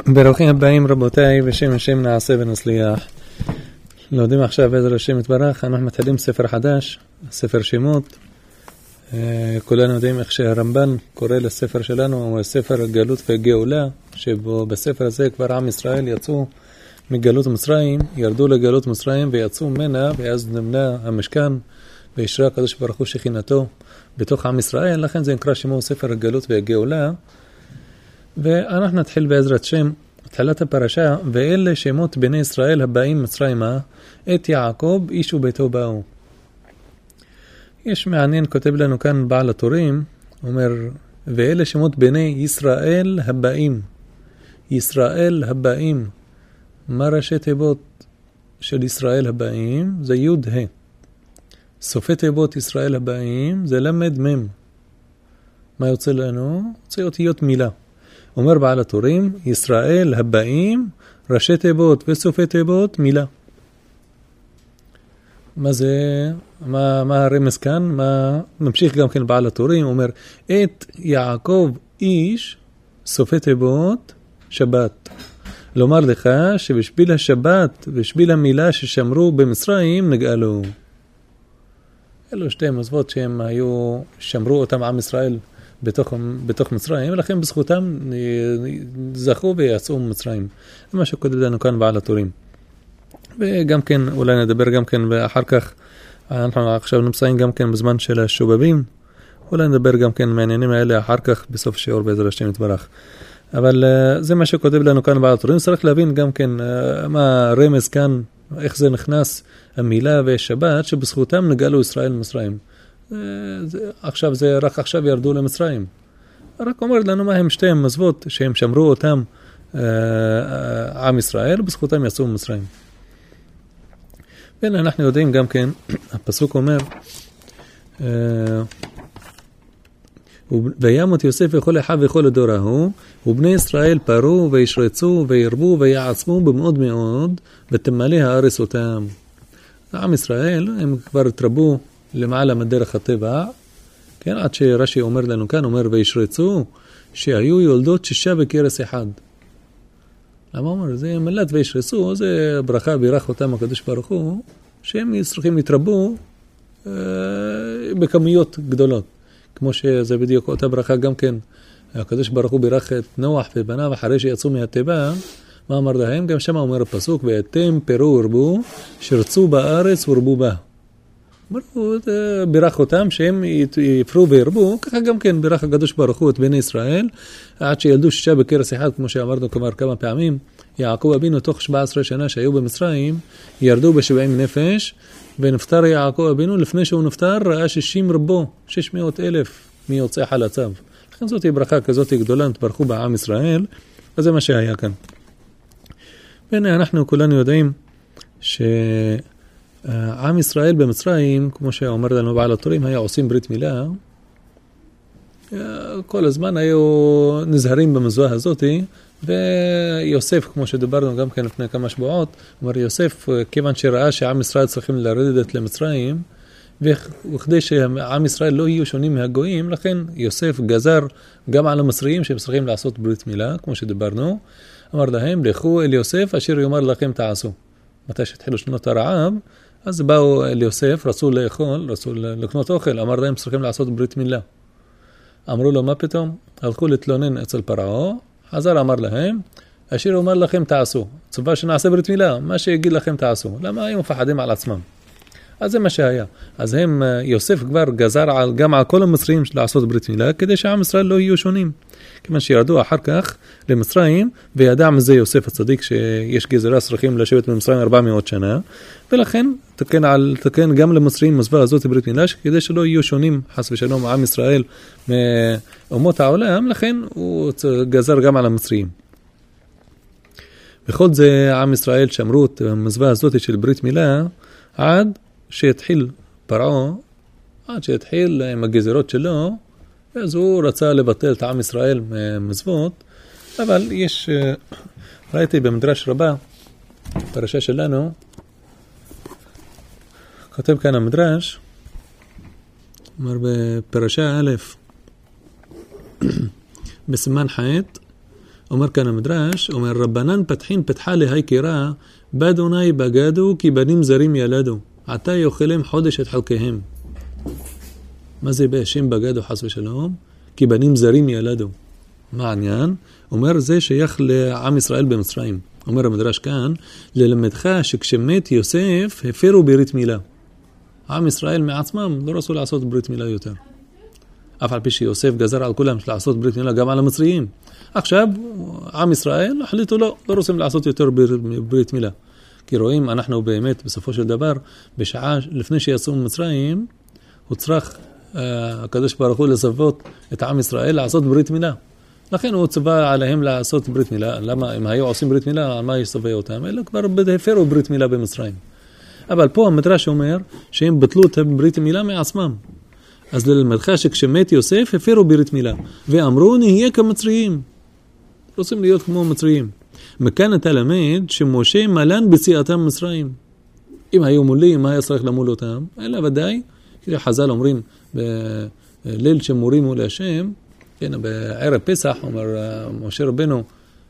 ברוכים הבאים רבותיי, בשם השם נעשה ונצליח. לומדים עכשיו בעזרת השם יתברך, אנחנו מתחילים ספר חדש, ספר שמות. כולנו יודעים איך שהרמב"ן קורא לספר שלנו, הוא ספר גלות וגאולה, שבו בספר הזה כבר עם ישראל יצאו מגלות מצרים, ירדו לגלות מצרים ויצאו ממנה, ואז נבנה המשכן וישרה הקדוש ברוך הוא שכינתו בתוך עם ישראל. לכן זה נקרא שמו ספר הגלות והגאולה. ואנחנו נתחיל בעזרת שם התחלת הפרשה. ואלה שמות בני ישראל הבאים מצרימה, את יעקב איש וביתו באו. יש מעניין, כותב לנו כאן בעל התורים, אומר ואלה שמות בני ישראל הבאים. ישראל הבאים, מה ראשי תיבות של ישראל הבאים? זה י' ה'. סופי תיבות ישראל הבאים זה למד מם. מה יוצא לנו? יוצא אותיות מילה. אומר בעל התורים, ישראל הבאים, ראשי תיבות וסופי תיבות, מילה. מה זה? מה הרמז כאן? ממשיך גם כן בעל התורים, אומר, את יעקב איש, סופי תיבות, שבת. לומר לך שבשביל השבת, בשביל המילה ששמרו במצרים, נגאלו. אלו שתי מצוות שהם היו, שמרו אותם עם ישראל, בתוך מצרים, ולכן בזכותם זכו ויצאו ממצרים. זה מה שכותב לנו כאן בעל התורים. וגם כן, אולי נדבר גם כן, ואחר כך, אנחנו עכשיו נמצאים גם כן בזמן של השובבים, אולי נדבר גם כן מעניינים האלה אחר כך, בסוף שיעור בעזרת השם יתברך. אבל זה מה שכותב לנו כאן בעל התורים. צריך להבין גם כן מה הרמז כאן, איך זה נכנס המילה והשבת, שבזכותם נגאלו ישראל ממצרים. עכשיו זה רק עכשיו ירדו למצרים. רק אומר לנו מה הם שתי המזוות שהם שמרו אותם עם ישראל, בזכותם יצאו ממצרים. והנה אנחנו יודעים גם כן, הפסוק אומר, וימות יוסף וכל אחיו וכל דורו, ובני ישראל פרו וישרצו וירבו ויעצמו במאוד מאוד, ותמלא הארץ אותם. עם ישראל הם כבר התרבו למעלה מדרך הטבע, כן, עד שרש"י אומר לנו כאן, אומר וישרצו, שהיו יולדות 6 בכרס אחד. למה אומר? זה מלאת וישרצו, זה ברכה בירך אותם הקדוש ברוך הוא, שהם צריכים להתרבו בכמויות גדולות. כמו שזה בדיוק אותה ברכה גם כן, הקדוש ברוך הוא בירך את נוח ובניו אחרי שיצאו מהטבע, מה אמר להם? גם שם אומר הפסוק, ואתם פרו ורבו, שרצו בארץ ורבו בה. אמרו, בירך אותם שהם יפרו וירבו, ככה גם כן בירך הקדוש ברוך הוא את בני ישראל, עד שילדו 6 בכרס אחד, כמו שאמרנו כמה פעמים. יעקב אבינו תוך 17 שנה שהיו במצרים, ירדו ב70 נפש, ונפטר יעקב אבינו, לפני שהוא נפטר ראה 60 רבו, 600,000 מיוצאי חלציו. לכן זאת היא ברכה כזאת גדולה, נתברכו בעם ישראל, וזה מה שהיה כאן. והנה אנחנו כולנו יודעים עם ישראל במצרים, כמו שאומר לנו בעל התורים, היה עושים ברית מילה. כל הזמן היו נזהרים במזואה הזאת, ויוסף, כמו שדיברנו גם כן לפני כמה שבועות, אומר יוסף, כיוון שראה שעם ישראל צריכים לרדת למצרים, וכדי שעם ישראל לא יהיו שונים מהגויים, לכן יוסף גזר גם על המצרים שהם צריכים לעשות ברית מילה, כמו שדיברנו. אמר להם, לכו אל יוסף, אשר יאמר לכם תעשו. מתי שהתחילו שנות הרעב, אז באו אל יוסף, רצו לאכול, רצו לקנות אוכל, אמר להם צריכים לעשות ברית מילה. אמרו לו, מה פתאום? הלכו להתלונן אצל פרעה, חזר אמר להם, אשר אומר לכם תעשו. צופה שנעשה ברית מילה, מה שיגיד לכם תעשו. למה הם מפחדים על עצמם? אז זה מה שהיה. אז יוסף כבר גזר גם על כל המצרים לעשות ברית מילה, כדי שעם ישראל לא יהיו שונים. כיוון שירדו אחר כך למצרים, וידע מזה יוסף הצדיק שיש גזרה צריכים לשבת במצרים 400 שנה, ולכן תקן גם למצרים מזווה הזאת ברית מילה, כדי שלא יהיו שונים חס ושלום עם ישראל מאומות העולם, לכן הוא גזר גם על המצרים. בכל זה עם ישראל שמרו את המזווה הזאת של ברית מילה, עד שהתחיל פרעה, עד שהתחיל עם הגזרות שלו, אז הוא רצה לבטל את עם ישראל מזוות. אבל יש, ראיתי במדרש רבה, פרשה שלנו, כותב כאן המדרש, אומר בפרשה א', בסימן ח', אומר כאן המדרש, אומר רבנן פתחין פתחה להי קירה, באדוני בגדו כי בנים זרים ילדו, עתה יאכלם חודש את חלקיהם. מה זה בהשם בגדו חס ושלום? כי בנים זרים ילדו. מה העניין? אומר זה שייך לעם ישראל במצרים. אומר המדרש כאן, ללמדך שכשמת יוסף הפרו ברית מילה. עם ישראל מעצמם לא רצו לעשות ברית מילה יותר. אף על פי שיוסף גזר על כולם לעשות ברית מילה גם על המצריים. עכשיו, עם ישראל החליטו לא רוצים לעשות יותר ברית מילה. כי רואים, אנחנו באמת בסופו של דבר, בשעה לפני שיצאו ממצרים, הוא צריך הקדוש ברוך הוא לצוות את עם ישראל לעשות ברית מילה. לכן הוא צווה עליהם לעשות ברית מילה. למה? אם היו עושים ברית מילה, על מה יצווה אותם? אלא כבר הפרו ברית מילה במצרים. אבל פה המדרש אומר שהם בטלו את ברית מילה מעצמם. אז ללמדך שכשמת יוסף הפרו ברית מילה. ואמרו נהיה כמצריים. רוצים להיות כמו מצריים. מכאן אתה למד שמשה מלן בציאתם מצרים. אם היו מולים, מה היה צריך למול אותם? אלא ודאי, חז"ל אומרים, בליל שמורימו להשם, כן, בערב פסח, אומר משה רבנו,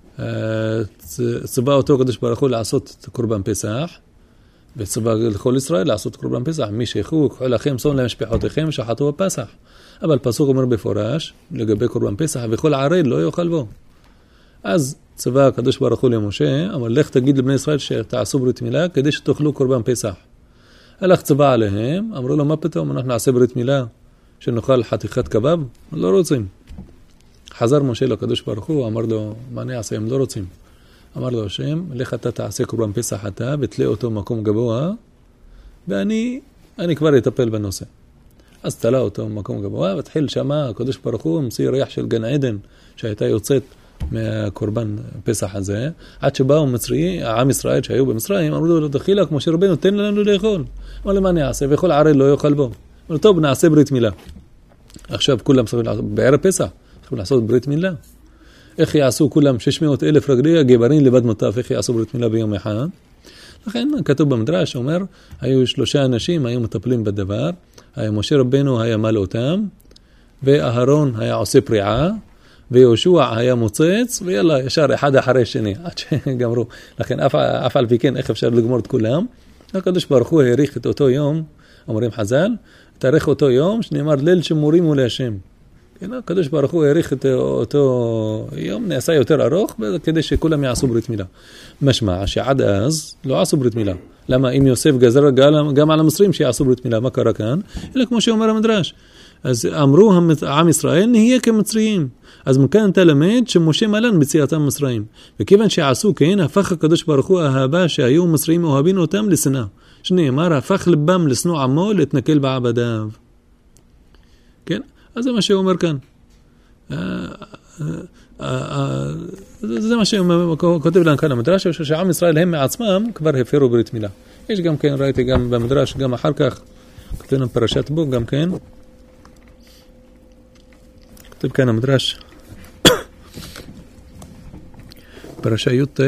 צבא אותו קדוש ברוך הוא לעשות קורבן פסח, וצבא לכל ישראל לעשות קורבן פסח. מי שיחו, קחו לכם צאן למשפחותיכם, שחטו בפסח. אבל פסוק אומר בפורש, לגבי קורבן פסח, וכל ערל לא יאכל בו. אז צבא הקדוש ברוך הוא למשה, אמר לך תגיד לבני ישראל שתעשו ברית מילה, כדי שתאכלו קורבן פסח. הלך צבא עליהם, אמרו לו מה פתאום, אנחנו נעשה ברית מילה, שנאכל חתיכת קבב? לא רוצים. חזר משה לקדוש ברוך הוא, אמר לו, מה אני אעשה, הם לא רוצים. אמר לו השם, לך אתה תעשה קורבן פסח אתה, ותלה אותו מקום גבוה, ואני כבר אטפל בנושא. אז תלה אותו מקום גבוה, ותחיל שמה, הקדוש ברוך הוא מציא ריח של גן עדן, שהייתה יוצאת מהקורבן פסח הזה, עד שבאו עם ישראל שהיו במצרים, אמרו לו, דחילה, כמו שרבנו, תן לנו לאכול. אמר לו, מה אני אעשה? וכל ערל לא יאכל בו. אמר, טוב, נעשה ברית מילה. עכשיו כולם צריכים לעשות, בערב פסח, צריכים לעשות ברית מילה. איך יעשו כולם 600,000 רגלי הגברים לבד מוטף, איך יעשו ברית מילה ביום אחד? לכן כתוב במדרש, אומר, היו 3 אנשים, היו מטפלים בדבר, היה משה רבנו היה מל אותם, ואהרון היה עושה פריעה, ויהושע היה מוצץ, ויאללה, ישר אחד אחרי שני, עד שגמרו. לכן אף על פי כן, איך אפשר לגמור את כולם? הקדוש ברוך הוא העריך את אותו יום, אומרים חז"ל, תאריך אותו יום, שנאמר ליל שמורימו להשם. כן, הקדוש ברוך הוא העריך את אותו יום, נעשה יותר ארוך, כדי שכולם יעשו ברית מילה. משמע שעד אז לא עשו ברית מילה. למה? אם יוסף גזר גם על המצרים שיעשו ברית מילה, מה קרה כאן? אלא כמו שאומר המדרש. אז אמרו עם ישראל נהיה כמצריים. אז מכאן אתה למד שמשה מלן בציאתם מצרים. וכיוון שעשו כן, הפך הקדוש ברוך הוא אהבה שהיו מצרים אוהבין אותם לשנאה. שנאמר, הפך לבם לשנוא עמו להתנכל בעבדיו. כן? אז זה מה שאומר כאן. זה מה שכותב לנו כאן המדרש, שעם ישראל הם מעצמם כבר הפרו ברית מילה. יש גם כן, ראיתי גם במדרש, גם אחר כך, כותב לנו פרשת בו גם כן. כותב כאן המדרש, פרשה י"ט,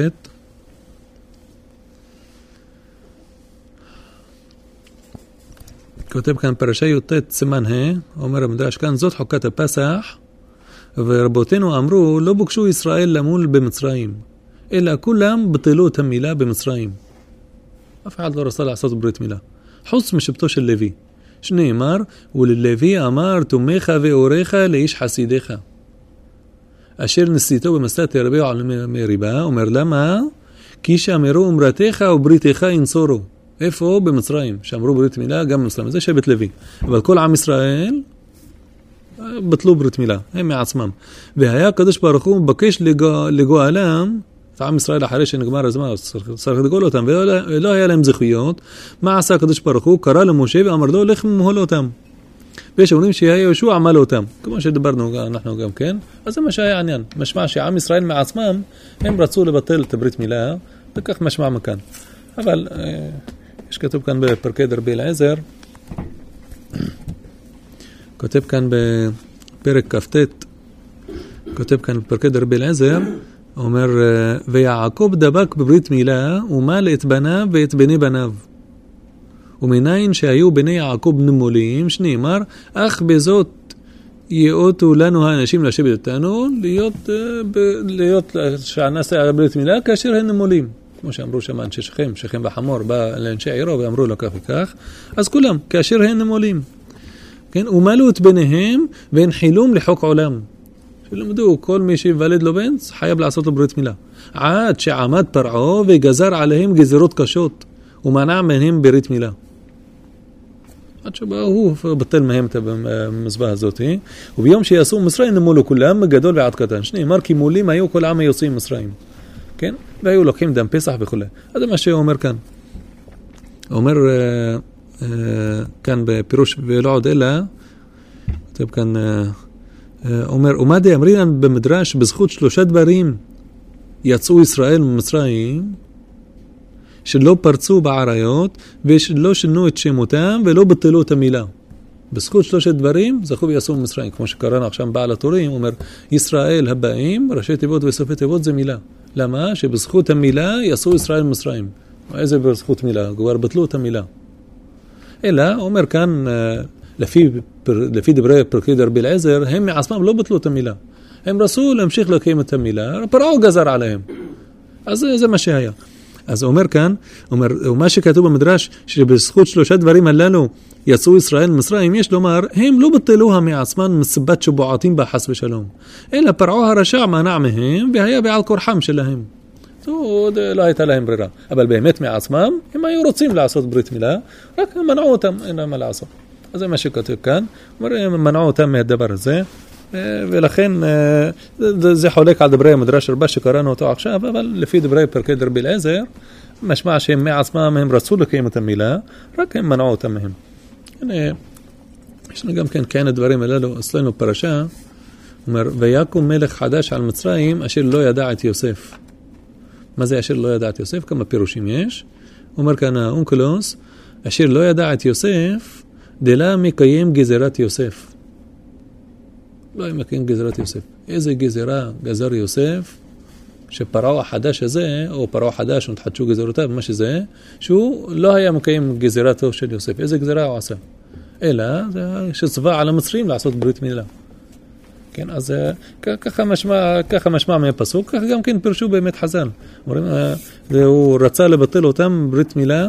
כותב כאן פרשה י"ט סימן ה', אומר המדרש כאן, זאת חוקת הפסח, ורבותינו אמרו, לא בוקשו ישראל למול במצרים, אלא כולם בטלו את המילה במצרים. אף אחד לא רצה לעשות ברית מילה. חוץ משבטו של לוי. שנאמר, וללוי אמר, תומך ואורך לאיש חסידך. אשר נסיתו במסע תרביעו על מריבה, אומר למה? כי שאמרו אמרתך ובריתך ינצורו. איפה? במצרים. שאמרו ברית מילה גם במצרים. זה שבט לוי. אבל כל עם ישראל בטלו ברית מילה. הם מעצמם. והיה הקדוש ברוך הוא מבקש לגואלם, עם ישראל אחרי שנגמר הזמן, צריך לגאול אותם, ולא היה להם זכויות. מה עשה הקדוש ברוך הוא? קרא למשה ואמר לו, לך ממהול אותם. ויש אומרים שהיה יהושע עמל אותם, כמו שדיברנו אנחנו גם כן. אז זה מה שהיה העניין. משמע שעם ישראל מעצמם, הם רצו לבטל את הברית מילה, וכך משמע מכאן. אבל יש כתוב כאן בפרקי דרבי אליעזר, כותב כאן בפרק כ"ט, כותב כאן בפרקי דרבי אליעזר, אומר, ויעקב דבק בברית מילה, ומל את בניו ואת בני בניו. ומניין שהיו בני יעקב נמולים, שנאמר, אך בזאת יאותו לנו האנשים לשבת אותנו, להיות שהנעשה על ברית מילה, כאשר הם נמולים. כמו שאמרו שם אנשי שכם בחמור, בא לאנשי עירו ואמרו לו כך וכך, אז כולם, כאשר הם נמולים. כן? ומלאו את ביניהם והנחילום לחוק עולם. שלמדו, כל מי שיוולד לו בן, חייב לעשות לו ברית מילה. עד שעמד פרעה וגזר עליהם גזירות קשות, ומנע מהם ברית מילה. עד שבא הוא בטל מהם את המזבח הזאת. וביום שיעשו מצרים נמולו כולם, גדול ועד קטן. שנאמר כי מולים היו כל העם היוצאים מצרים. כן? והיו לוקחים דם פסח וכו'. זה מה שהוא אומר כאן. הוא אומר כאן בפירוש ולא עוד אלא, כתב כאן, אומר, ומה דאמרינן במדרש בזכות 3 דברים יצאו ישראל ממצרים, שלא פרצו בעריות ושלא שינו את שמותם ולא בטלו את המילה. בזכות 3 דברים זכו ויעשו ממצרים, כמו שקראנו עכשיו בעל התורים, הוא אומר, ישראל הבאים, ראשי תיבות וסופי תיבות זה מילה. למה? שבזכות המילה יעשו ישראל ממצרים. איזה בזכות מילה? כבר בטלו את המילה. אלא, אומר כאן, לפי דברי פרקי דרבי אליעזר, הם מעצמם לא בטלו את המילה. הם רצו להמשיך לקיים את המילה, פרעה גזר עליהם. אז זה מה שהיה. אז אומר כאן, ומה שכתוב במדרש, שבזכות 3 דברים הללו יצאו ישראל ממצרים, יש לומר, הם לא בטלוה מעצמם מסיבת שבועתים בה חס ושלום. אלא פרעה הרשע מנע מהם, והיה בעל כורחם שלהם. לא הייתה להם ברירה. אבל באמת מעצמם, הם היו רוצים לעשות ברית מילה, רק מנעו אותם, אין להם מה לעשות. אז זה מה שכתוב כאן, הם מנעו אותם מהדבר הזה, ולכן זה חולק על דברי המדרש הרבה שקראנו אותו עכשיו, אבל לפי דברי פרקי דרבי אליעזר, משמע שהם מעצמם הם רצו לקיים את המילה, רק הם מנעו אותם מהם. יש לנו גם כן הדברים האלו, אצלנו פרשה, אומר, ויקום מלך חדש על מצרים, אשר לא ידע את יוסף. מה זה אשר לא ידע את יוסף? כמה פירושים יש? אומר כאן האונקלוס, אשר לא ידע את יוסף, דלה מקיים גזירת יוסף. לא מקיים גזירת יוסף. איזה גזירה גזר יוסף, שפרעה החדש הזה, או פרעה חדש, ונתחדשו גזירותיו, מה שזה, שהוא לא היה מקיים גזירתו של יוסף. איזה גזירה הוא עשה? אלא, זה שצבא על המצרים לעשות ברית מילה. כן, אז ככה משמע מהפסוק, ככה גם כן פרשו באמת חז"ל. אומרים, הוא רצה לבטל אותם ברית מילה,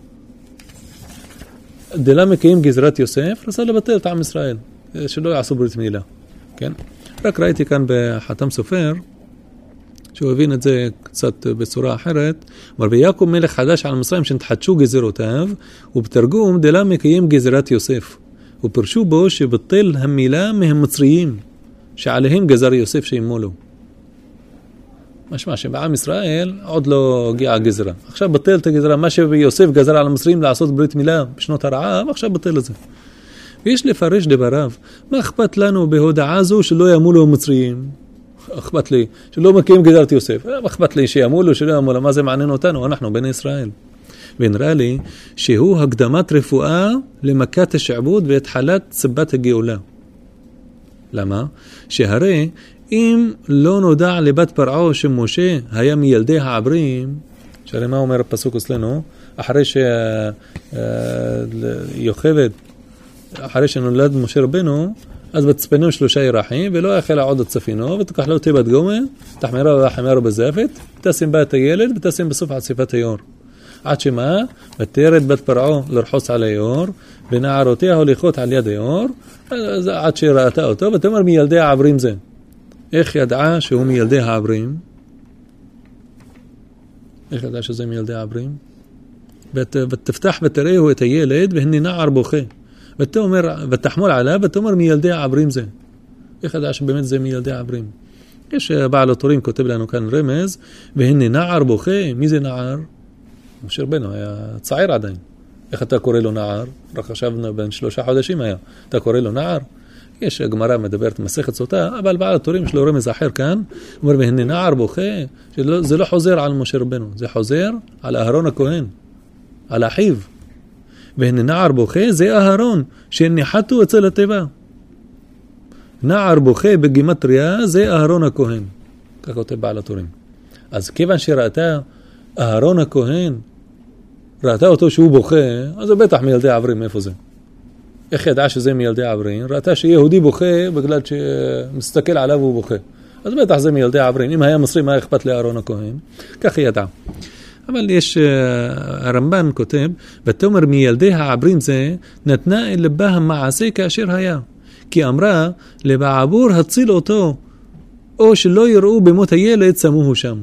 דלה מקיים גזירת יוסף, רצה לבטל את עם ישראל, שלא יעשו ברית מילה. כן? רק ראיתי כאן בחתם סופר, שהוא הבין את זה קצת בצורה אחרת, אומר, ויקום מלך חדש על מצרים שנתחדשו גזירותיו, ובתרגום דלה מקיים גזירת יוסף. ופרשו בו שבטל המילה מהמצריים, שעליהם גזר יוסף שאימו לו. משמע שבעם ישראל עוד לא הגיעה הגזירה. עכשיו בטל את הגזירה, מה שיוסף גזר על המצרים לעשות ברית מילה בשנות הרעב, עכשיו בטל את זה. ויש לפרש דבריו, מה אכפת לנו בהודעה זו שלא יאמו לו מצריים? אכפת לי, שלא מקיים גזירת יוסף. אכפת לי שיאמו לו, שלא יאמו לו, מה זה מעניין אותנו? אנחנו בני ישראל. ונראה לי שהוא הקדמת רפואה למכת השעבוד והתחלת סיבת הגאולה. למה? שהרי אם לא נודע לבת פרעה שמשה היה מילדי העברים, שהרי מה אומר הפסוק אצלנו? אחרי שיוכבד, אחרי שנולד משה רבנו, אז בצפנו 3 ירחים, ולא יחלה עוד את ספינו, ותקח לו תיבת גומה, תחמרה וחמרה בזפת, ותשים בה את הילד, ותשים בסוף עציפת היור. עד שמה? ותרד בת פרעה לרחוץ על היור, ונערותיה הוליכות על יד היור, עד שראתה אותו, ותאמר מילדי העברים זה. איך ידעה שהוא מילדי העברים? איך ידעה שזה מילדי העברים? ותפתח ותראהו את הילד, והנה נער בוכה. ותחמול עליו, ותאמר מילדי העברים זה. איך ידעה שבאמת זה מילדי העברים? יש בעל התורים כותב לנו כאן רמז, והנה נער בוכה. מי זה נער? משה רבנו היה צעיר עדיין. איך אתה קורא לו נער? רק עכשיו בין 3 חודשים היה. אתה קורא לו נער? יש גמרא מדברת מסכת סוטה, אבל בעל התורים יש לו רמז אחר כאן, אומר, והנה נער בוכה, זה לא חוזר על משה רבנו, זה חוזר על אהרון הכהן, על אחיו. והנה נער בוכה, זה אהרון, שניחתו אצל התיבה. נער בוכה בגימטריה, זה אהרון הכהן. כך כותב בעל התורים. אז כיוון שראתה אהרון הכהן, ראתה אותו שהוא בוכה, אז הוא בטח מילדי העברים, איפה זה? איך ידעה שזה מילדי עברין? ראתה שיהודי בוכה בגלל שמסתכל עליו והוא בוכה. אז בטח זה מילדי עברין. אם היה מצרי, מה אכפת לאהרון הכהן? כך היא ידעה. אבל יש, הרמב"ן כותב, ותאמר מילדי העברים זה, נתנה אל לבה המעשה כאשר היה. כי אמרה, לבעבור הציל אותו, או שלא יראו במות הילד, שמו שם.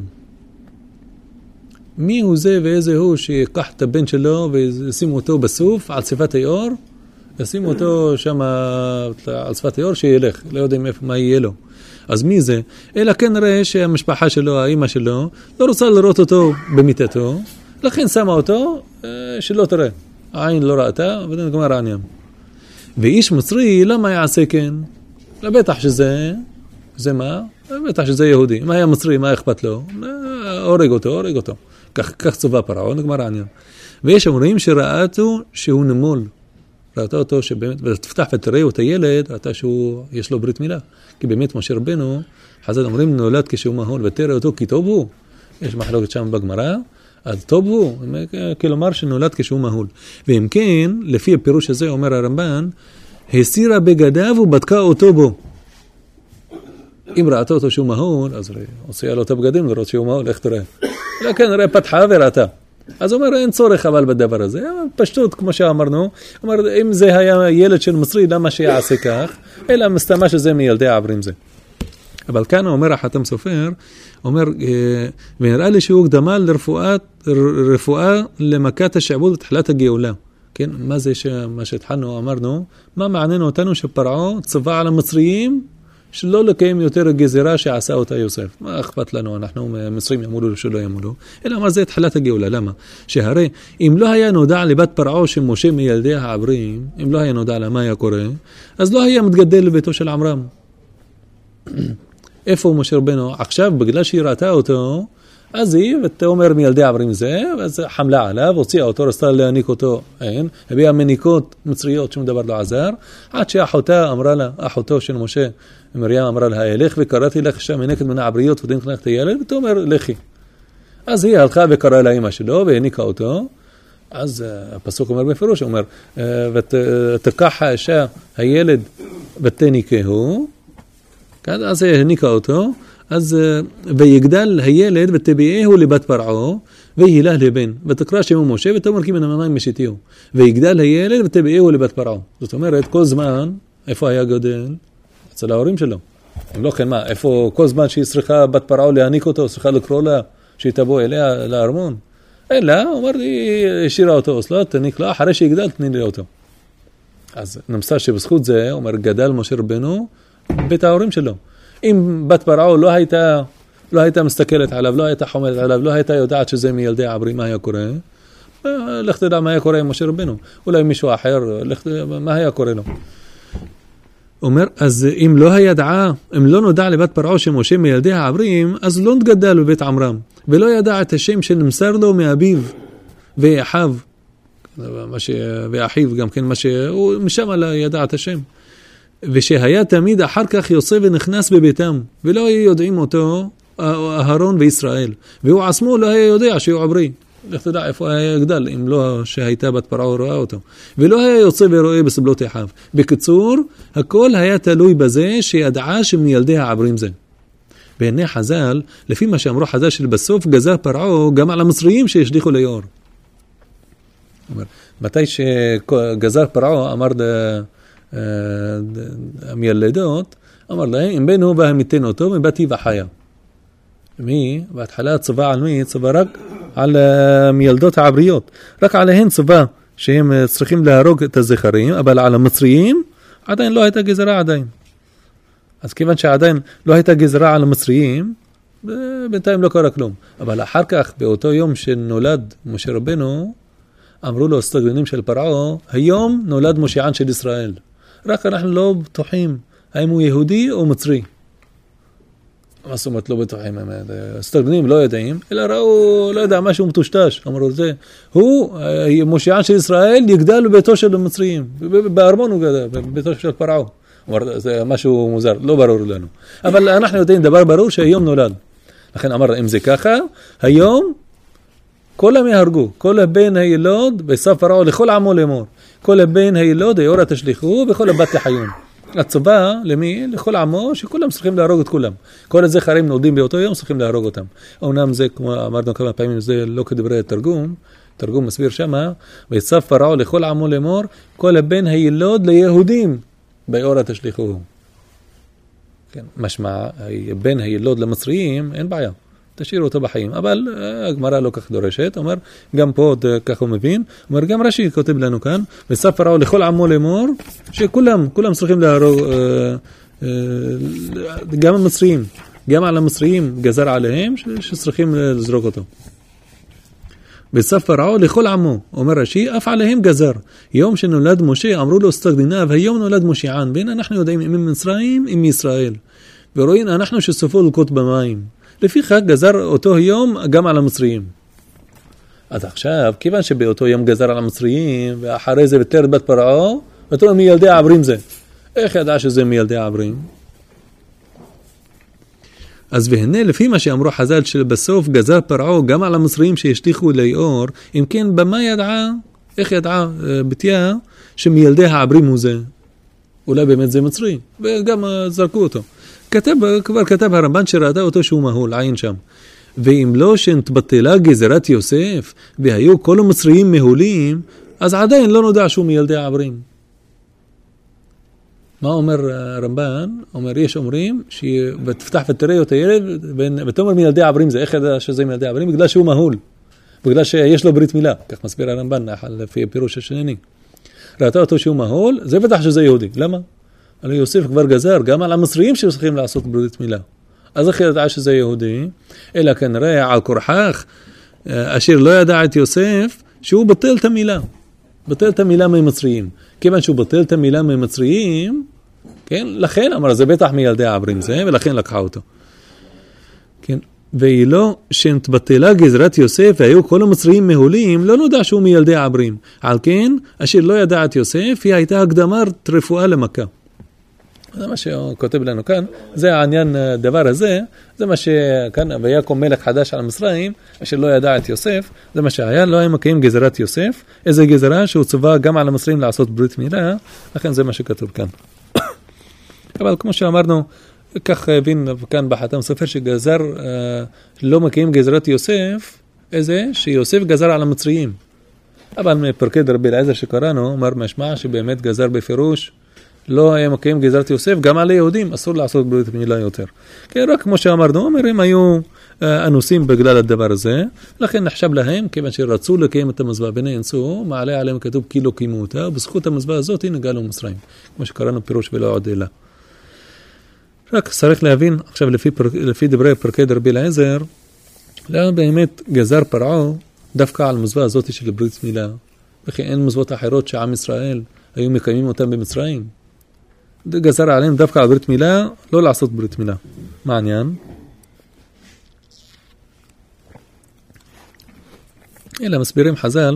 מי הוא זה ואיזה הוא שיקח את הבן שלו וישימו אותו בסוף על שפת היאור? ישימו אותו שם על שפת היאור שילך, לא יודעים מה יהיה לו. אז מי זה? אלא כנראה שהמשפחה שלו, האמא שלו, לא רוצה לראות אותו במיטתו, לכן שמה אותו שלא תראה. העין לא ראתה, ונגמר העניין. ואיש מצרי, למה יעשה כן? לבטח שזה, זה מה? לבטח שזה יהודי. מה היה מצרי, מה אכפת לו? הורג אותו. כך צבא פרעה, נגמר העניין. ויש אומרים שראיתו שהוא נמול. ראתה אותו שבאמת, ותפתח ותראו את הילד, ראתה שיש לו ברית מילה. כי באמת משה רבנו, חז"ל אומרים, נולד כשהוא מהול, ותראה אותו כי טוב הוא. יש מחלוקת שם בגמרא, אז טוב הוא, כלומר שנולד כשהוא מהול. ואם כן, לפי הפירוש הזה אומר הרמב"ן, הסירה בגדיו ובדקה אותו בו. אם ראתה אותו שהוא מהול, אז הוציאה לו את הבגדים לראות שהוא מהול, איך תראה? לכן ראה פתחה וראתה. אז הוא אומר, אין צורך אבל בדבר הזה. פשטות, כמו שאמרנו, אומר, אם זה היה ילד של מצרי, למה שיעשה כך? אלא מסתמה שזה מילדי העברים זה. אבל כאן אומר החתם סופר, אומר, ונראה לי שהוא קדמה לרפואה למכת השעבוד בתחילת הגאולה. כן, מה זה מה שהתחלנו, אמרנו, מה מעניין אותנו שפרעה צבא על המצריים, שלא לקיים יותר גזירה שעשה אותה יוסף. מה אכפת לנו? אנחנו מצרים ימולו שלא ימולו. אלא מה זה התחלת הגאולה? למה? שהרי אם לא היה נודע לבת פרעה שמשה מילדי העברים, אם לא היה נודע לה מה היה קורה, אז לא היה מתגדל לביתו של עמרם. איפה משה רבנו? עכשיו, בגלל שהיא ראתה אותו, אז היא, ותאמר מילדי העברים זה, אז חמלה עליו, הוציאה אותו, רצתה להניק אותו, אין, הביאה מניקות מצריות, שום דבר לא עזר, עד שאחותה אמרה לה, אחותו של משה, מרים אמרה לה, אלך וקראתי לך שם מניקת מן העבריות, ודין חנך את הילד, ותאמר, לכי. אז היא הלכה וקראה לאמא שלו, והניקה אותו, אז הפסוק אומר בפירוש, אומר, ותקח האישה הילד ותניקהו, אז היא הניקה אותו, אז ויגדל הילד ותביאהו לבת פרעה ויהילה לבן ותקרא שמו משה ותאמר כי מן המים משיתיהו ויגדל הילד ותביאהו לבת פרעה. זאת אומרת כל זמן איפה היה גדל? אצל ההורים שלו. אם לא כן מה, איפה כל זמן שהיא צריכה בת פרעה להעניק אותו, צריכה לקרוא לה שהיא תבוא אליה לארמון? אלא, הוא אומר לי, השאירה אותו אסלה, תניק לה, אחרי שיגדל תני לי אותו. אז נמסר שבזכות זה, אומר גדל משה רבנו בית ההורים שלו. אם בת פרעה לא הייתה מסתכלת עליו, לא הייתה חומדת עליו, לא הייתה יודעת שזה מילדי העברים, מה היה קורה? לך תדע מה היה קורה עם משה רבנו. אולי מישהו אחר, מה היה קורה לו? אומר, אז אם לא הידעה, אם לא נודע לבת פרעה שמשה מילדי העברים, אז לא נתגדל בבית עמרם, ולא ידע את השם שנמסר לו מאביו ואחיו, ואחיו גם כן, הוא משם ידע את השם. ושהיה תמיד אחר כך יוצא ונכנס בביתם, ולא היו יודעים אותו אהרון וישראל, והוא עצמו לא היה יודע שהוא עברי. לך תדע איפה היה גדל, אם לא שהייתה בת פרעה רואה אותו. ולא היה יוצא ורואה בסבלות אחיו. בקיצור, הכל היה תלוי בזה שידעה שמילדי העברים זה. בעיני חז"ל, לפי מה שאמרו חז"ל שבסוף גזר פרעה גם על המצריים שהשליחו ליאור. מתי שגזר פרעה אמר המילדות, אמר להם, אם בין הוא והמיתן אותו, מבתי וחיה. מי? בהתחלה צבא על מי? צבא רק על מילדות העבריות. רק עליהן צבא שהם צריכים להרוג את הזכרים, אבל על המצריים עדיין לא הייתה גזרה עדיין. אז כיוון שעדיין לא הייתה גזרה על המצריים, בינתיים לא קרה כלום. אבל אחר כך, באותו יום שנולד משה רבנו, אמרו לו הסטגנים של פרעה, היום נולד משיען של ישראל. רק אנחנו לא בטוחים, האם הוא יהודי או מצרי. מה זאת אומרת לא בטוחים? הסטגנים לא יודעים, אלא ראו, לא יודע, משהו מטושטש. אמרו זה, הוא, משיען של ישראל, יגדל בביתו של המצריים. בארמון הוא גדל, בביתו של פרעה. אמר, זה משהו מוזר, לא ברור לנו. אבל אנחנו יודעים דבר ברור שהיום נולד. לכן אמר, אם זה ככה, היום כל הם יהרגו, כל הבן הילוד בסף פרעה לכל עמו לאמור. כל הבן הילוד היורה תשליכו וכל הבת תחיון. הצבא, למי? לכל עמו, שכולם צריכים להרוג את כולם. כל הזכרים נולדים באותו יום, צריכים להרוג אותם. אומנם זה, כמו אמרנו כמה פעמים, זה לא כדברי התרגום, תרגום מסביר שמה, ויצב פרעה לכל עמו לאמור, כל הבן הילוד ליהודים, ביורה תשליכו. כן, משמע, בן הילוד למצריים, אין בעיה. תשאירו אותו בחיים. אבל הגמרא לא כך דורשת, אומר, גם פה כך הוא מבין, אומר, גם רש"י כותב לנו כאן, ויצב פרעה לכל עמו לאמור, שכולם צריכים להרוג, גם המצריים, גם על המצריים גזר עליהם, שצריכים לזרוק אותו. ויצב פרעה לכל עמו, אומר רש"י, אף עליהם גזר. יום שנולד משה, אמרו לו סטגדינה, והיום נולד משיען, והנה אנחנו יודעים אם מצרים, אם ישראל. ורואים אנחנו שסופו לוקות במים. לפיכך גזר אותו יום גם על המצריים. אז עכשיו, כיוון שבאותו יום גזר על המצריים, ואחרי זה ותרת בת פרעה, ותראו מי ילדי העברים זה. איך ידע שזה מי ילדי העברים? אז והנה לפי מה שאמרו חז"ל שבסוף גזר פרעה גם על המצריים שהשליכו ליאור, אם כן במה ידעה, איך ידעה בתיה שמילדי העברים הוא זה? אולי באמת זה מצרי, וגם זרקו אותו. כבר כתב הרמב"ן שראתה אותו שהוא מהול, עין שם. ואם לא שנתבטלה גזרת יוסף, והיו כל המצריים מהולים, אז עדיין לא נודע שהוא מילדי העברים. מה אומר הרמב"ן? אומר, יש אומרים, ותפתח ותראה אותו ילד, ותאמר מילדי העברים זה, איך ידע שזה מילדי העברים? בגלל שהוא מהול. בגלל שיש לו ברית מילה. כך מסביר הרמב"ן, לפי הפירוש השני. ראתה אותו שהוא מהול, זה בטח שזה יהודי. למה? אבל יוסף כבר גזר גם על המצריים שצריכים לעשות ברית מילה. אז איך ידע שזה יהודי? אלא כנראה על כורחך, אשר לא ידע את יוסף, שהוא בטל את המילה. בטל את המילה ממצריים. כיוון שהוא בטל את המילה ממצריים, כן? לכן אמר, זה בטח מילדי העברים זה, ולכן לקחה אותו. כן? והיא לא שנתבטלה גזרת יוסף, והיו כל המצריים מהולים, לא נודע שהוא מילדי העברים. על כן, אשר לא ידע את יוסף, היא הייתה הקדמת רפואה למכה. זה מה שהוא כותב לנו כאן, זה העניין דבר הזה, זה מה שכאן, ויקום מלך חדש על מצרים, אשר לא ידע את יוסף, זה מה שהיה, לא היה מקיים גזרת יוסף, איזה גזרה שהוא צווה גם על המצרים לעשות ברית מילה, לכן זה מה שכתוב כאן. אבל כמו שאמרנו, כך הבין כאן בחתם סופר שגזר לא מקיים גזרת יוסף, איזה? שיוסף גזר על המצריים. אבל מפרקי דרבי אליעזר שקראנו, אומר משמע שבאמת גזר בפירוש, לא היה מקיים גזרת יוסף, גם על היהודים אסור לעשות ברית מילה יותר. כן, רק כמו שאמרנו, אומרים היו אנוסים בגלל הדבר הזה, לכן נחשב להם, כיוון שרצו לקיים את המזווה ונאנסו, מעלה עליהם כתוב כי לא קיימו אותה, ובזכות המזווה הזאת נגאלו מצרים, כמו שקראנו פירוש ולא עוד אלא. רק צריך להבין, עכשיו לפי דברי פרקי דרבי אליעזר, למה באמת גזר פרעה דווקא על המזווה הזאת של ברית מילה, וכי אין מזוות אחרות שעם ישראל היו מקיימים אותם במצרים. גזר עליהם דווקא על ברית מילה, לא לעשות ברית מילה. מעניין. אלא מסבירים חז"ל,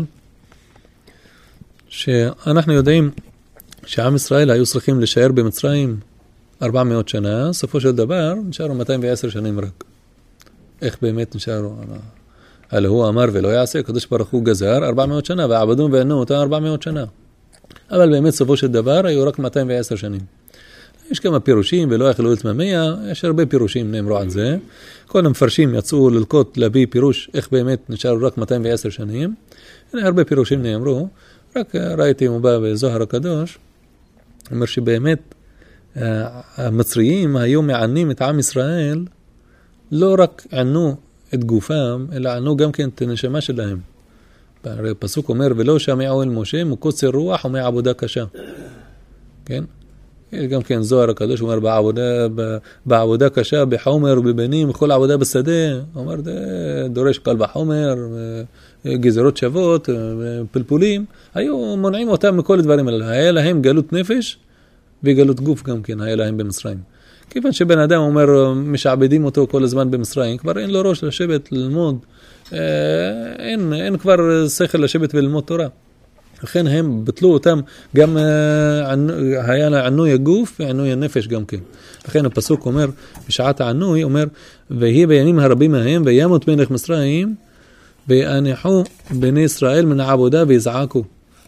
שאנחנו יודעים שעם ישראל היו צריכים להישאר במצרים 400 שנה, סופו של דבר נשארו 210 שנים רק. איך באמת נשארו? הלא הוא אמר ולא יעשה, הקדוש ברוך הוא גזר 400 שנה, ועבדו וענו אותם 400 שנה. אבל באמת סופו של דבר היו רק 210 שנים. יש כמה פירושים, ולא יכלו את ממיה, יש הרבה פירושים נאמרו על זה. כל המפרשים יצאו ללקוט להביא פירוש איך באמת נשארו רק 210 שנים. הרבה פירושים נאמרו, רק ראיתי מובא בזוהר הקדוש, אומר שבאמת המצריים היו מענים את עם ישראל, לא רק ענו את גופם, אלא ענו גם כן את הנשמה שלהם. הפסוק אומר, ולא שמעו אל משה מקוצר רוח ומעבודה קשה. כן? גם כן זוהר הקדוש אומר, בעבודה קשה, בחומר ובבנים, כל עבודה בשדה. אומר, דורש קל בחומר, גזרות שוות, פלפולים. היו מונעים אותם מכל הדברים האלה. היה להם גלות נפש וגלות גוף גם כן, היה להם במצרים. כיוון שבן אדם אומר, משעבדים אותו כל הזמן במצרים, כבר אין לו ראש לשבת, ללמוד. אין כבר שכל לשבת וללמוד תורה. לכן הם בטלו אותם, גם היה לה ענוי הגוף וענוי הנפש גם כן. לכן הפסוק אומר, בשעת הענוי, אומר, ויהי בימים הרבים מהם, וימות מלך מצרים, ויאנחו בני ישראל מן העבודה ויזעקו.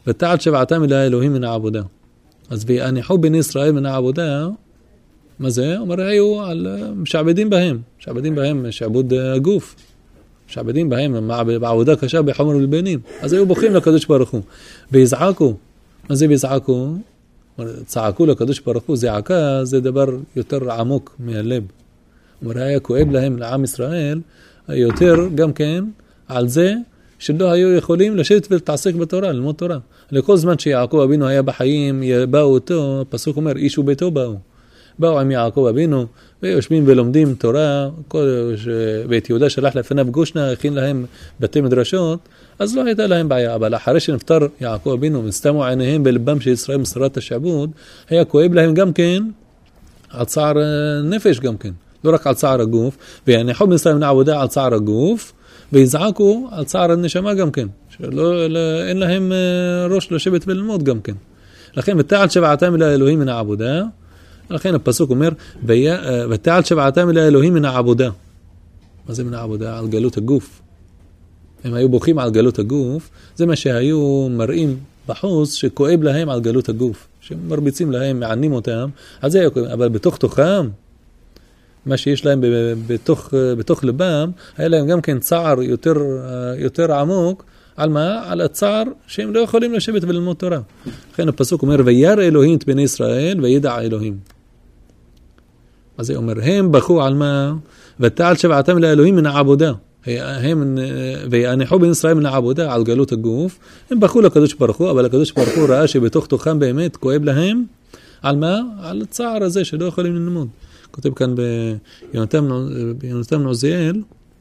ותעל שבעתם אל האלוהים מן העבודה. אז ויאנחו בני ישראל מן העבודה, מה זה? אומר, היו משעבדים בהם. משעבדים בהם שעבוד הגוף. משעבדים בהם בעבודה קשה בחומר ולבנים. אז היו בוכים לקדוש ברוך הוא. ויזעקו. מה זה ויזעקו? צעקו לקדוש ברוך הוא. זעקה זה דבר יותר עמוק מהלב. אומר, היה כואב להם לעם ישראל, יותר גם כן על זה שלא היו יכולים לשבת ולהתעסק בתורה, ללמוד תורה. לכל זמן שיעקב אבינו היה בחיים, באו אותו, הפסוק אומר, איש וביתו באו עם יעקב אבינו, ויושבים ולומדים תורה, בית יהודה שלח לפניו גושנה, הכין להם בתי מדרשות, אז לא הייתה להם בעיה. אבל אחרי שנפטר יעקב אבינו, נסתמו עיניהם בלבם של ישראל מסרת השעבוד, היה כואב להם גם כן, על צער נפש גם כן, לא רק על צער הגוף, ויאנחו בני ישראל מן העבודה על צער הגוף, ויזעקו על צער הנשמה גם כן, אין להם ראש לשבת וללמוד גם כן. לכן, ותעל שבעתם אל האלוהים מן העבודה, לכן הפסוק אומר, ותעל שבעתם אל האלוהים מן העבודה. מה זה מן העבודה? על גלות הגוף. הם היו בוכים על גלות הגוף, זה מה שהיו מראים בחוץ שכואב להם על גלות הגוף, שמרביצים להם, מענים אותם, אז זה היה כואב, אבל בתוך תוכם, מה שיש להם בתוך לבם, היה להם גם כן צער יותר עמוק, על מה? על הצער שהם לא יכולים לשבת וללמוד תורה. לכן הפסוק אומר, וירא אלוהים את בני ישראל, וידע אלוהים. אז זה אומר, הם בכו על מה? ותעל שבעתם לאלוהים מן העבודה. ויאנחו בני ישראל מן העבודה על גלות הגוף. הם בכו לקדוש ברוך הוא, אבל הקדוש ברוך הוא ראה שבתוך תוכם באמת כואב להם, על מה? על הצער הזה שלא יכולים ללמוד. כותב כאן ביונתן עוזיאל,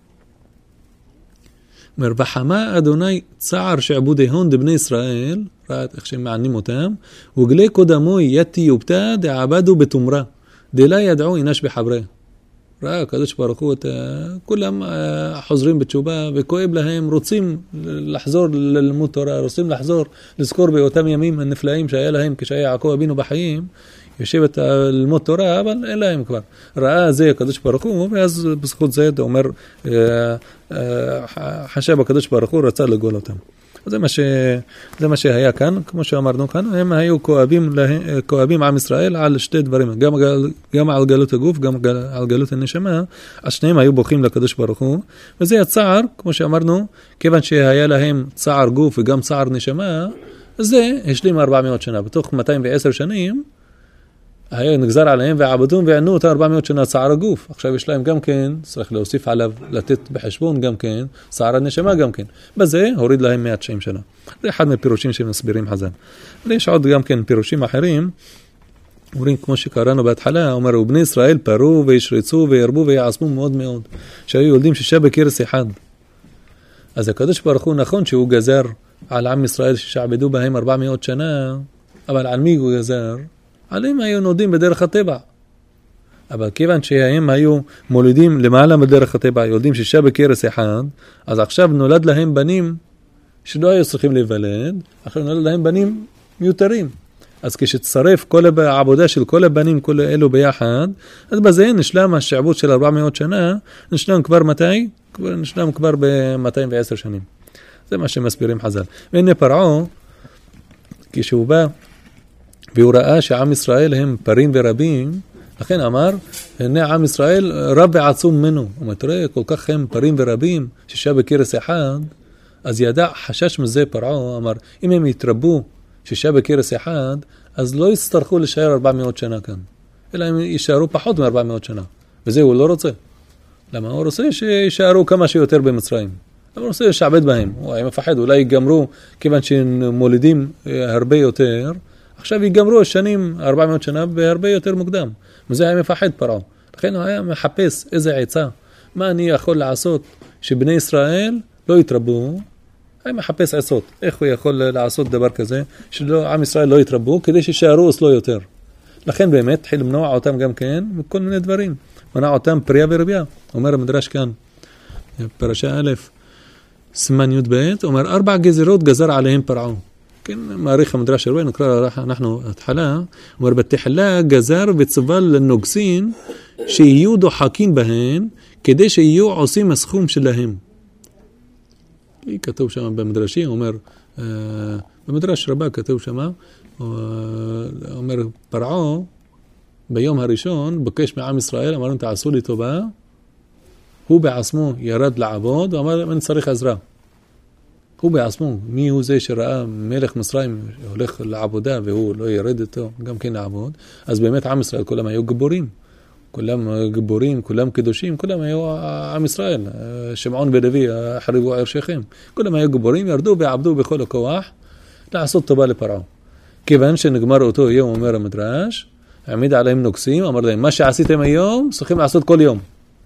אומר, וחמה אדוני צער שעבודיהון דבני ישראל, ראה איך שהם מענים אותם, וגלי קודמוי יתי יובטה דעבדו בתומרה, דלה ידעו אינש בחברה. ראה הקדוש ברוך הוא, כולם חוזרים בתשובה, וכואב להם, רוצים לחזור ללמוד תורה, רוצים לחזור, לזכור באותם ימים הנפלאים שהיה להם כשהיה יעקב אבינו בחיים, יושבת ללמוד תורה, אבל אין להם כבר. ראה זה הקדוש ברוך הוא, ואז בזכות זה אומר, חשב הקדוש ברוך הוא רצה לגאול אותם. זה מה שהיה כאן, כמו שאמרנו כאן, הם היו כואבים עם ישראל על שתי דברים, גם על גלות הגוף, גם על גלות הנשמה, אז שניהם היו בוכים לקדוש ברוך הוא, וזה הצער, כמו שאמרנו, כיוון שהיה להם צער גוף וגם צער נשמה, זה השלים 400 שנה, בתוך 210 שנים, היה נגזר עליהם ועבדון וענו אותם 400 שנה צער הגוף. עכשיו יש להם גם כן, צריך להוסיף עליו, לתת בחשבון גם כן, צער הנשמה גם כן. בזה הוריד להם 190 שנה. זה אחד מהפירושים שמסבירים חז"ל. יש עוד גם כן פירושים אחרים, אומרים כמו שקראנו בהתחלה, אומר, ובני ישראל פרו וישרצו וירבו ויעצמו מאוד מאוד, שהיו יולדים 6 בכרס אחד. אז הקדוש ברוך הוא נכון שהוא גזר על עם ישראל ששעבדו בהם 400 שנה, אבל על מי הוא גזר? עליהם היו נולדים בדרך הטבע. אבל כיוון שהם היו מולידים למעלה בדרך הטבע, יולדים 6 בכרס אחד, אז עכשיו נולד להם בנים שלא היו צריכים להיוולד, עכשיו נולד להם בנים מיותרים. אז כשתצרף כל העבודה של כל הבנים, כל אלו ביחד, אז בזה נשלם השעבוד של 400 שנה, נשלם כבר מתי? נשלם כבר ב-210 שנים. זה מה שמסבירים חז"ל. והנה פרעה, כשהוא בא, והוא ראה שעם ישראל הם פרים ורבים, לכן אמר, הנה עם ישראל רב ועצום ממנו. הוא אומר, תראה, כל כך הם פרים ורבים, 6 בכרס אחד, אז ידע, חשש מזה פרעה, אמר, אם הם יתרבו 6 בכרס אחד, אז לא יצטרכו להישאר 400 שנה כאן, אלא הם יישארו פחות מ-400 שנה. וזה הוא לא רוצה. למה? הוא רוצה שישארו כמה שיותר במצרים. הוא רוצה לשעבד בהם. הוא היה מפחד, אולי יגמרו, כיוון שמולידים הרבה יותר, עכשיו יגמרו השנים 400 שנה בהרבה יותר מוקדם. וזה היה מפחד פרעה. לכן הוא היה מחפש איזה עצה. מה אני יכול לעשות שבני ישראל לא יתרבו? היה מחפש עצות. איך הוא יכול לעשות דבר כזה? שעם ישראל לא יתרבו כדי שישארו אצלו יותר. לכן באמת התחיל למנוע אותם גם כן מכל מיני דברים. מנע אותם פריה ורבייה. אומר המדרש כאן, פרשה א', סימן י' ב', אומר 4 גזירות גזר עליהם פרעה. כן, מעריך המדרש הרואה, נקרא אנחנו התחלה, אומר בתחילה גזר וצווה לנוגסין שיהיו דוחקים בהן כדי שיהיו עושים הסכום שלהם. כתוב שם במדרשי, אומר במדרש רבה כתוב שמה, אומר פרעה, ביום הראשון בקש מעם ישראל, אמרנו תעשו לי טובה, הוא בעצמו ירד לעבוד, ואמר אני צריך עזרה. הוא בעצמו, מי הוא זה שראה מלך מצרים הולך לעבודה והוא לא ירד איתו גם כן לעבוד, אז באמת עם ישראל כולם היו גיבורים, כולם קדושים, כולם היו עם ישראל, שמעון ולוי החריבו עיר שכם, כולם היו גיבורים, ירדו ועבדו בכל הכוח לעשות טובה לפרעה. כיוון שנגמר אותו יום, אומר המדרש, העמיד עליהם נוקסים, אמר להם, מה שעשיתם היום, צריכים לעשות כל יום.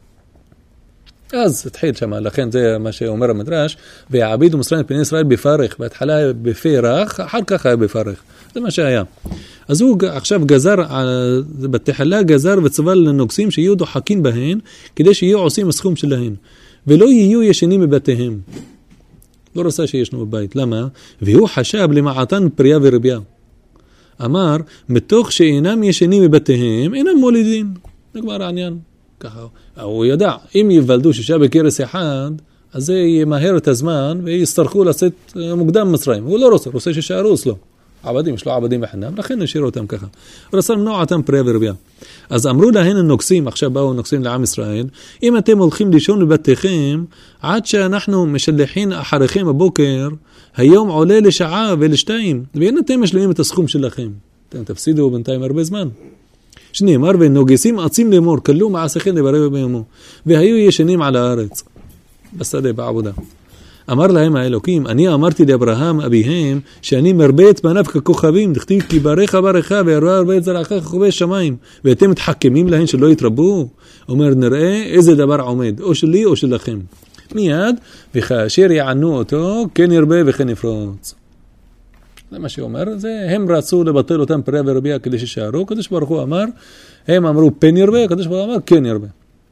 אז התחיל שם, לכן זה מה שאומר המדרש, והעבידו מצרים את בני ישראל בפרך, בהתחלה בפרח, אחר כך היה בפרך. זה מה שהיה. אז הוא עכשיו גזר, בתחילה גזר וצווה לנוגסים שיהיו דוחקים בהן, כדי שיהיו עושים הסכום שלהן, ולא יהיו ישנים מבתיהם. לא רצה שישנו בבית. למה? והוא חשב למעתן פריה ורביה. אמר, מתוך שאינם ישנים מבתיהם, אינם מולידים. נגמר העניין. ככה, הוא ידע, אם יוולדו 6 בקרס אחד, אז זה ימהר את הזמן, ויצטרכו לצאת מוקדם מצרים. הוא לא רוצה ששארו אצלו. עבדים, יש לו עבדים בחינם, לכן נשאיר אותם ככה. הוא רצה למנוע אותם פריה ורביה. אז אמרו להן הנוקסים, עכשיו באו נוקסים לעם ישראל, אם אתם הולכים לישון לבתיכם, עד שאנחנו משלחים אחריכם הבוקר, היום עולה לשעה ולשתיים, ואין אתם משלמים את הסכום שלכם. אתם תפסידו בינתיים הרבה זמן. שנאמר, ונוגסים עצים לאמור, כלו מעשיכם לברר ביומו, והיו ישנים על הארץ, בשדה בעבודה. אמר להם האלוקים, אני אמרתי לאברהם אביהם, שאני מרבה את פניו ככוכבים, דכתיב כי ברך וירבה הרבה את זרעך ככוכבי שמיים, ואתם מתחכמים להן שלא יתרבו. אומר, נראה איזה דבר עומד, או שלי או שלכם. מיד, וכאשר יענו אותו, כן ירבה וכן יפרוץ. זה מה שאומר, הם רצו לבטל אותם פריה ורביה כדי ששארו, קדוש ברוך הוא אמר, הם אמרו פן ירבה, קדוש ברוך הוא אמר כן ירבה.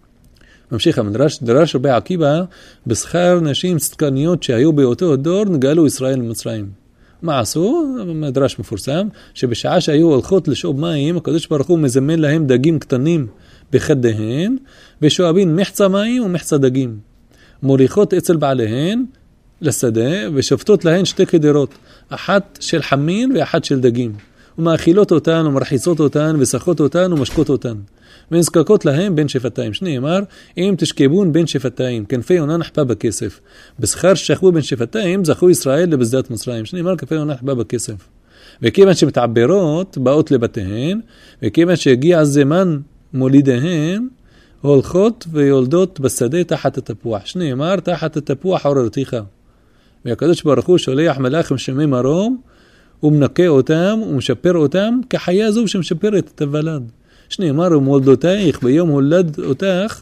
ממשיך המדרש, דרש רבי עקיבא, בשכר נשים צדקניות שהיו באותו דור, נגאלו ישראל ממצרים. מה עשו? מדרש מפורסם, שבשעה שהיו הולכות לשאוב מים, הקדוש ברוך הוא מזמן להם דגים קטנים בחדיהן, ושואבים מחצה מים ומחצה דגים. מוליכות אצל בעליהן לשדה, ושופטות להן 2 כדרות, אחת של חמין ואחת של דגים. ומאכילות אותן ומרחיצות אותן ושחות אותן ומשקות אותן. ונזקקות להם בין שפתיים. שנאמר, אם תשכבון בין שפתיים, כנפי יונה נחפה בכסף. בשכר ששכבו בין שפתיים, זכו ישראל לבזדת מצרים. שנאמר, כנפי יונה נחפה בכסף. וכיוון שמתעברות, באות לבתיהן, וכיוון שהגיע הזמן מולידיהן, הולכות ויולדות בשדה תחת התפוח. שנאמר, תחת התפוח עוררתיך. והקדוש ברוך הוא שולח מלאך משמי מרום, ומנקה אותם ומשפר אותם, כחיה זו שמשפרת את הוולד. שנאמר, ומולדותייך, ביום הולד אותך,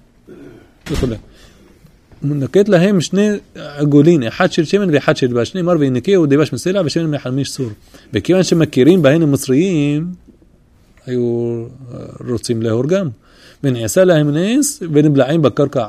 וכו'. מנקת להם 2 עגולין, אחד של שמן ואחד של דבש. שנאמר, וינקהו דבש מסלע ושמן מחלמיש סור. וכיוון שמכירים בהן המצריים, היו רוצים להורגם. ונעשה להם נס ונבלעים בקרקע.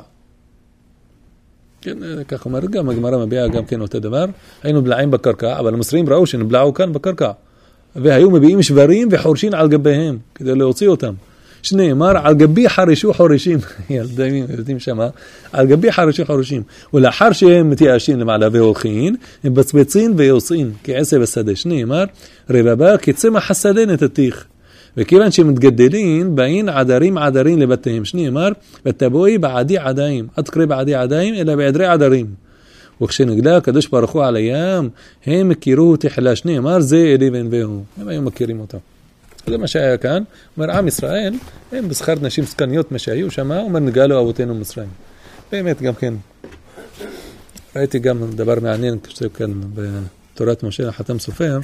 כן, כך אומר, גם הגמרא מביאה גם כן אותו דבר. היינו בלעים בקרקע, אבל המצרים ראו שנבלעו כאן בקרקע. והיו מביאים שברים וחורשים על גביהם, כדי להוציא אותם. שנאמר, על גבי חרישו חורשים. ילדים שמה, על גבי חרישו חורשים. ולאחר שהם מתייאשים למעלה והולכים, הם בצבצים ויוצאים, כעשב השדה. שנאמר, רבבה כצמח השדה נתתיך. וכיוון שמתגדלים, באים עדרים לבתיהם. שנאמר, ותבואי בעדי עדיים. עד קרא בעדי עדיים, אלא בעדרי עדרים. וכשנגלה הקדוש ברוך הוא על הים, הם הכירו תחילה. שנאמר, זה אלי ונבהו. הם היו מכירים אותו. זה מה שהיה כאן. אומר, עם ישראל, הם בשכר נשים זקניות מה שהיו שם, אומר, נגאלו אבותינו מצרים. באמת גם כן. ראיתי גם דבר מעניין, כשזה כאן בתורת משה חתם סופר,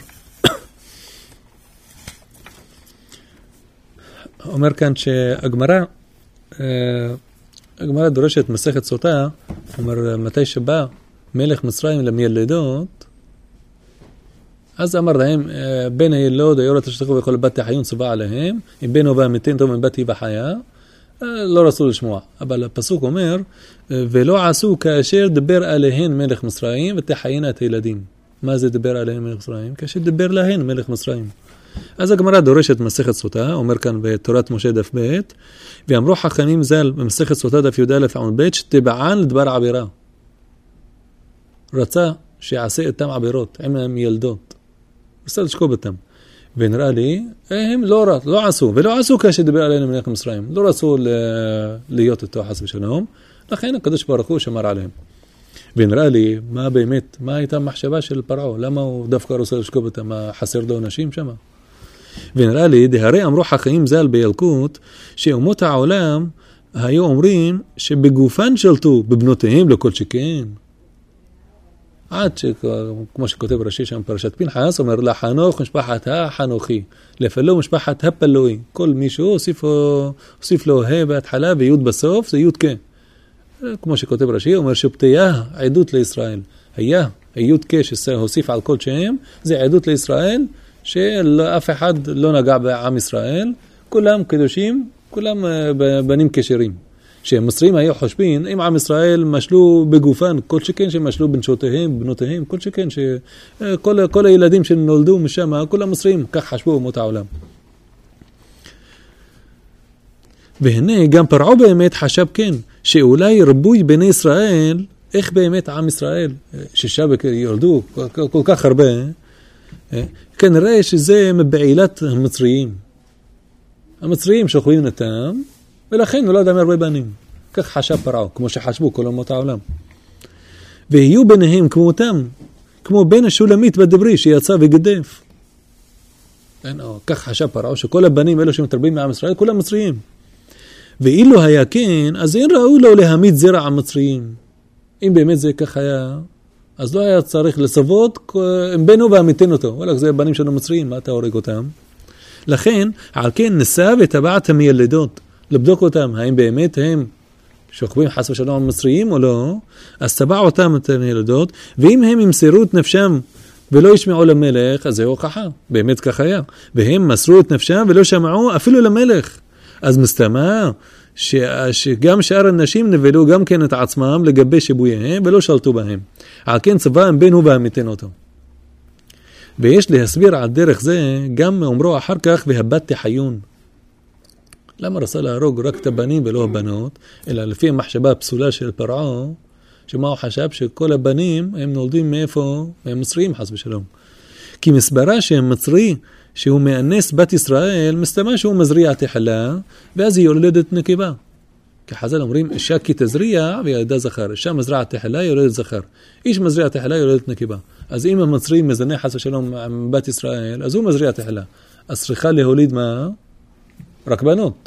אומר כאן שהגמרא דורשת מסכת סוטה, אומר, מתי שבא מלך מצרים למילדות, אז אמר להם, בין הילוד, היורת השתחו וכל בת החיון צבא עליהם, אם בין הובה מתין טוב מבת היא בחיה, לא רצו לשמוע. אבל הפסוק אומר, ולא עשו כאשר דבר עליהן מלך מצרים ותחיינה את הילדים. מה זה דבר עליהן מלך מצרים? כאשר דבר להן מלך מצרים. אז הגמרא דורשת מסכת סוטה, אומר כאן בתורת משה דף ב', ואמרו חכמים ז"ל במסכת סוטה דף י"א עמוד ב', שתבען לדבר עבירה. רצה שיעשה איתם עבירות, עם ילדות. רוצה לשקוב איתם. ונראה לי, הם לא עשו, ולא עשו כשדיבר עלינו מלך מצרים. לא רצו להיות איתו חס ושלום, לכן הקדוש ברוך הוא שמר עליהם. ונראה לי, מה באמת, מה הייתה המחשבה של פרעה? למה הוא דווקא רוצה לשקוב איתם? מה חסר לו אנשים שם? ונראה לי, דהרי אמרו חכמים ז"ל בילקוט, שאומות העולם היו אומרים שבגופן שלטו בבנותיהם לכל שכן. עד שכמו שכותב רש"י שם פרשת פנחס, אומר לחנוך משפחת החנוכי, לפלו משפחת הפלוי. כל מישהו הוסיף לו ה' בהתחלה וי' בסוף, זה י' כ'. כמו שכותב רש"י, אומר שבתיה עדות לישראל. היה י' כ' שהוסיף על כל שם, זה עדות לישראל, שאף אחד לא נגע בעם ישראל, כולם קדושים, כולם בנים כשרים. שהמצרים היו חושבים, אם עם ישראל משלו בגופן, כל שכן שמשלו בנשותיהם, בנותיהם, כל שכן שכל הילדים שנולדו משם, כל המצרים, כך חשבו אומות העולם. והנה גם פרעה באמת חשב כן, שאולי רבוי בני ישראל, איך באמת עם ישראל, שישה יולדו כל כך הרבה, כנראה שזה מבעילת המצריים. המצריים שוכבים נתם, ולכן נולד עם הרבה בנים. כך חשב פרעה, כמו שחשבו כל אומות העולם. ויהיו ביניהם כמותם, כמו בן השולמית בדברי שיצא וגדף. כך חשב פרעה, שכל הבנים אלו שמתרבים מעם ישראל, כולם מצריים. ואילו היה כן, אז אין ראו לו להעמיד זרע המצריים. אם באמת זה כך היה, אז לא היה צריך לצוות עם בנו ועמיתן אותו. וואלה, זה בנים שלנו מצריים, מה אתה הורג אותם? לכן, על כן נסע וטבעת המילדות, לבדוק אותם, האם באמת הם שוכבים חס ושלום מצריים או לא, אז טבע אותם את המילדות, ואם הם ימסרו את נפשם ולא ישמעו למלך, אז זה הוכחה, באמת כך היה. והם מסרו את נפשם ולא שמעו אפילו למלך. אז מסתמה שגם שאר הנשים נבלו גם כן את עצמם לגבי שבוייהם ולא שלטו בהם. על כן צבא הם בנו ועמיתן אותו. ויש להסביר על דרך זה, גם אומרו אחר כך, והבטתי חיון. למה רצה להרוג רק את הבנים ולא הבנות, אלא לפי המחשבה הפסולה של פרעה, שמה הוא חשב שכל הבנים הם נולדים מאיפה? הם מצריים חס ושלום. כי מסברה שהם מצרי, שהוא מאנס בת ישראל, מסתמה שהוא מזריע תחלה, ואז היא יולדת נקבה. כי חז"ל אומרים, אישה כי תזריע וילדה זכר. אישה מזריע תחלה, יולדת זכר. איש מזריע תחלה, יולדת נקבה. אז אם המצרי מזנה חס ושלום עם בת ישראל, אז הוא מזריע תחלה. אז צריכה להוליד מה? רק בנות.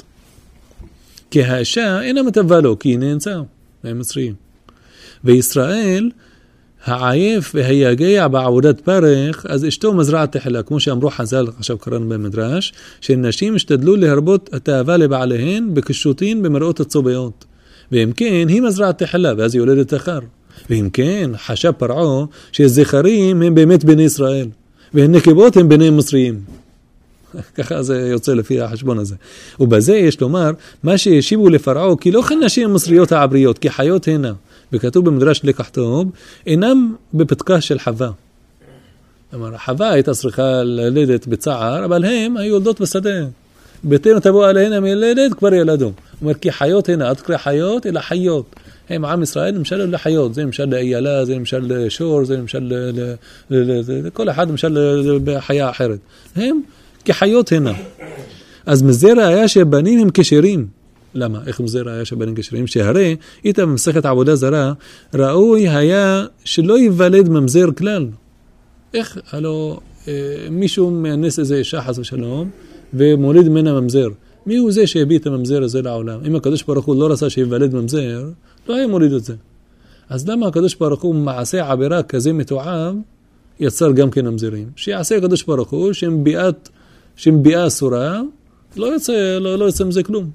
כי האישה אינה מטבע לו, כי היא נאנסה. הם מצריים. וישראל, העייף והיגע בעבודת פרח, אז אשתו מזרעת תחלה, כמו שאמרו חז"ל, עכשיו קראנו במדרש, שנשים השתדלו להרבות התאווה לבעליהן בקשוטין במראות הצובעות. ואם כן, היא מזרעת תחלה, ואז היא יולדת זכר. ואם כן, חשב פרעה שהזכרים הם באמת בני ישראל, והנקבות הם בני מצריים. ככה זה יוצא לפי החשבון הזה. ובזה יש לומר, מה שהשיבו לפרעה, כי לא כנשים מצריות העבריות, כי חיות הנה. וכתוב במדרש לקח טוב, אינם בפתקה של חווה. אמר, חווה הייתה צריכה ללדת בצער, אבל הם היו יולדות בשדה. ביתנו תבוא עליהן המילדת, כבר ילדו. אומר, כי חיות הנה, עד קרא חיות, אלא חיות. הם עם ישראל נמשל לחיות, זה נמשל לאיילה, זה נמשל לשור, זה נמשל כל אחד נמשל בחיה אחרת. הם כחיות הנה. אז מזרע היה שבנים הם כשרים. למה? איך מזרע היה שבנים כשרים? שהרי איתה במסכת עבודה זרה, ראוי היה שלא ייוולד ממזר כלל. איך? הלא מישהו מאנס איזה אישה חס ושלום, ומוליד ממנה ממזר. מי הוא זה שהביא את הממזר הזה לעולם? אם הקדוש ברוך הוא לא רצה שיוולד ממזר, לא היה מוליד את זה. אז למה הקדוש ברוך הוא מעשה עבירה כזה מתועב, יצר גם כן ממזרים? שיעשה הקדוש ברוך הוא שהם ביאה אסורה, לא יצא מזה כלום.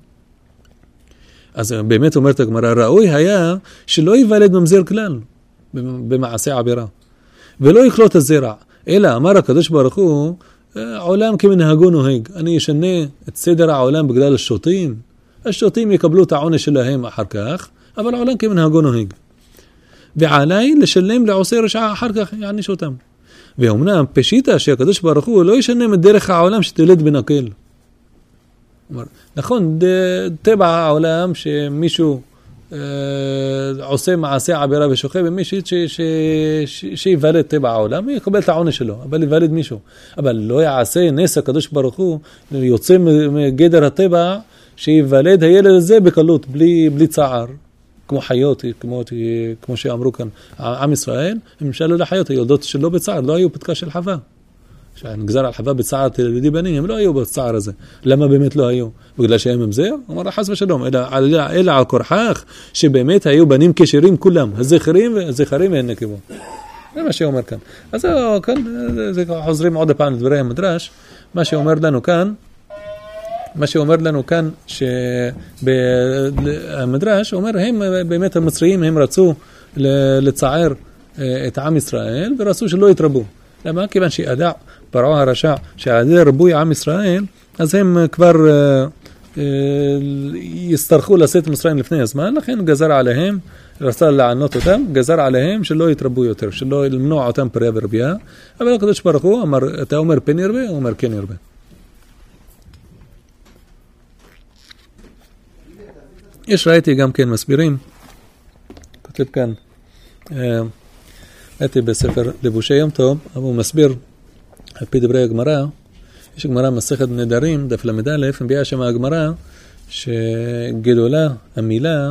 אז באמת אומרת הגמרא, ראוי היה שלא ייוולד ממזר כלל במעשה עבירה, ולא יקלוט הזרע, אלא אמר הקדוש ברוך הוא, העולם כמנהגו נוהג, אני אשנה את סדר העולם בגלל השוטים, השוטים יקבלו את העונש שלהם אחר כך, אבל העולם כמנהגו נוהג. ועליי לשלם לעושה רשעה אחר כך יעניש אותם. ואומנם פשיטה שהקדוש ברוך הוא לא ישנה מדרך העולם שתלד בנקל. נכון, טבע העולם שמישהו עושה מעשה עבירה ושוכב עם מישהי שיוולד טבע העולם, יקבל את העונש שלו, אבל יוולד מישהו. אבל לא יעשה נס הקדוש ברוך הוא, יוצא מגדר הטבע, שיוולד הילד הזה בקלות, בלי צער, כמו חיות, כמו שאמרו כאן, עם ישראל, הם שאלו לחיות, היולדות שלו בצער, לא היו פתקה של חווה. שנגזר על חווה בצער תלמידי בנים, הם לא היו בצער הזה. למה באמת לא היו? בגלל שהם ממזר? הוא אמר, חס ושלום, אלא על כורחך, שבאמת היו בנים כשרים כולם, הזכרים והן נקבות. זה מה שאומר כאן. אז כאן, חוזרים עוד פעם לדברי המדרש, מה שאומר לנו כאן, שהמדרש אומר, הם באמת המצריים, הם רצו לצער את עם ישראל, ורצו שלא יתרבו. למה? כיוון שידע פרעה הרשע שעדי רבוי עם ישראל, אז הם כבר יצטרכו לשאת מצרים לפני הזמן, לכן גזר עליהם, רצה לענות אותם, גזר עליהם שלא יתרבו יותר, שלא למנוע אותם פריה ורבייה, אבל הקדוש ברוך הוא אמר, אתה אומר פן ירבה, הוא אומר כן ירבה. ראיתי גם כן מסבירים, כותב כאן, ראיתי בספר לבושי יום טוב, אבל הוא מסביר, על פי דברי הגמרא, יש גמרא מסכת נדרים, דף למד א', מביאה שם הגמרא, שגדולה המילה,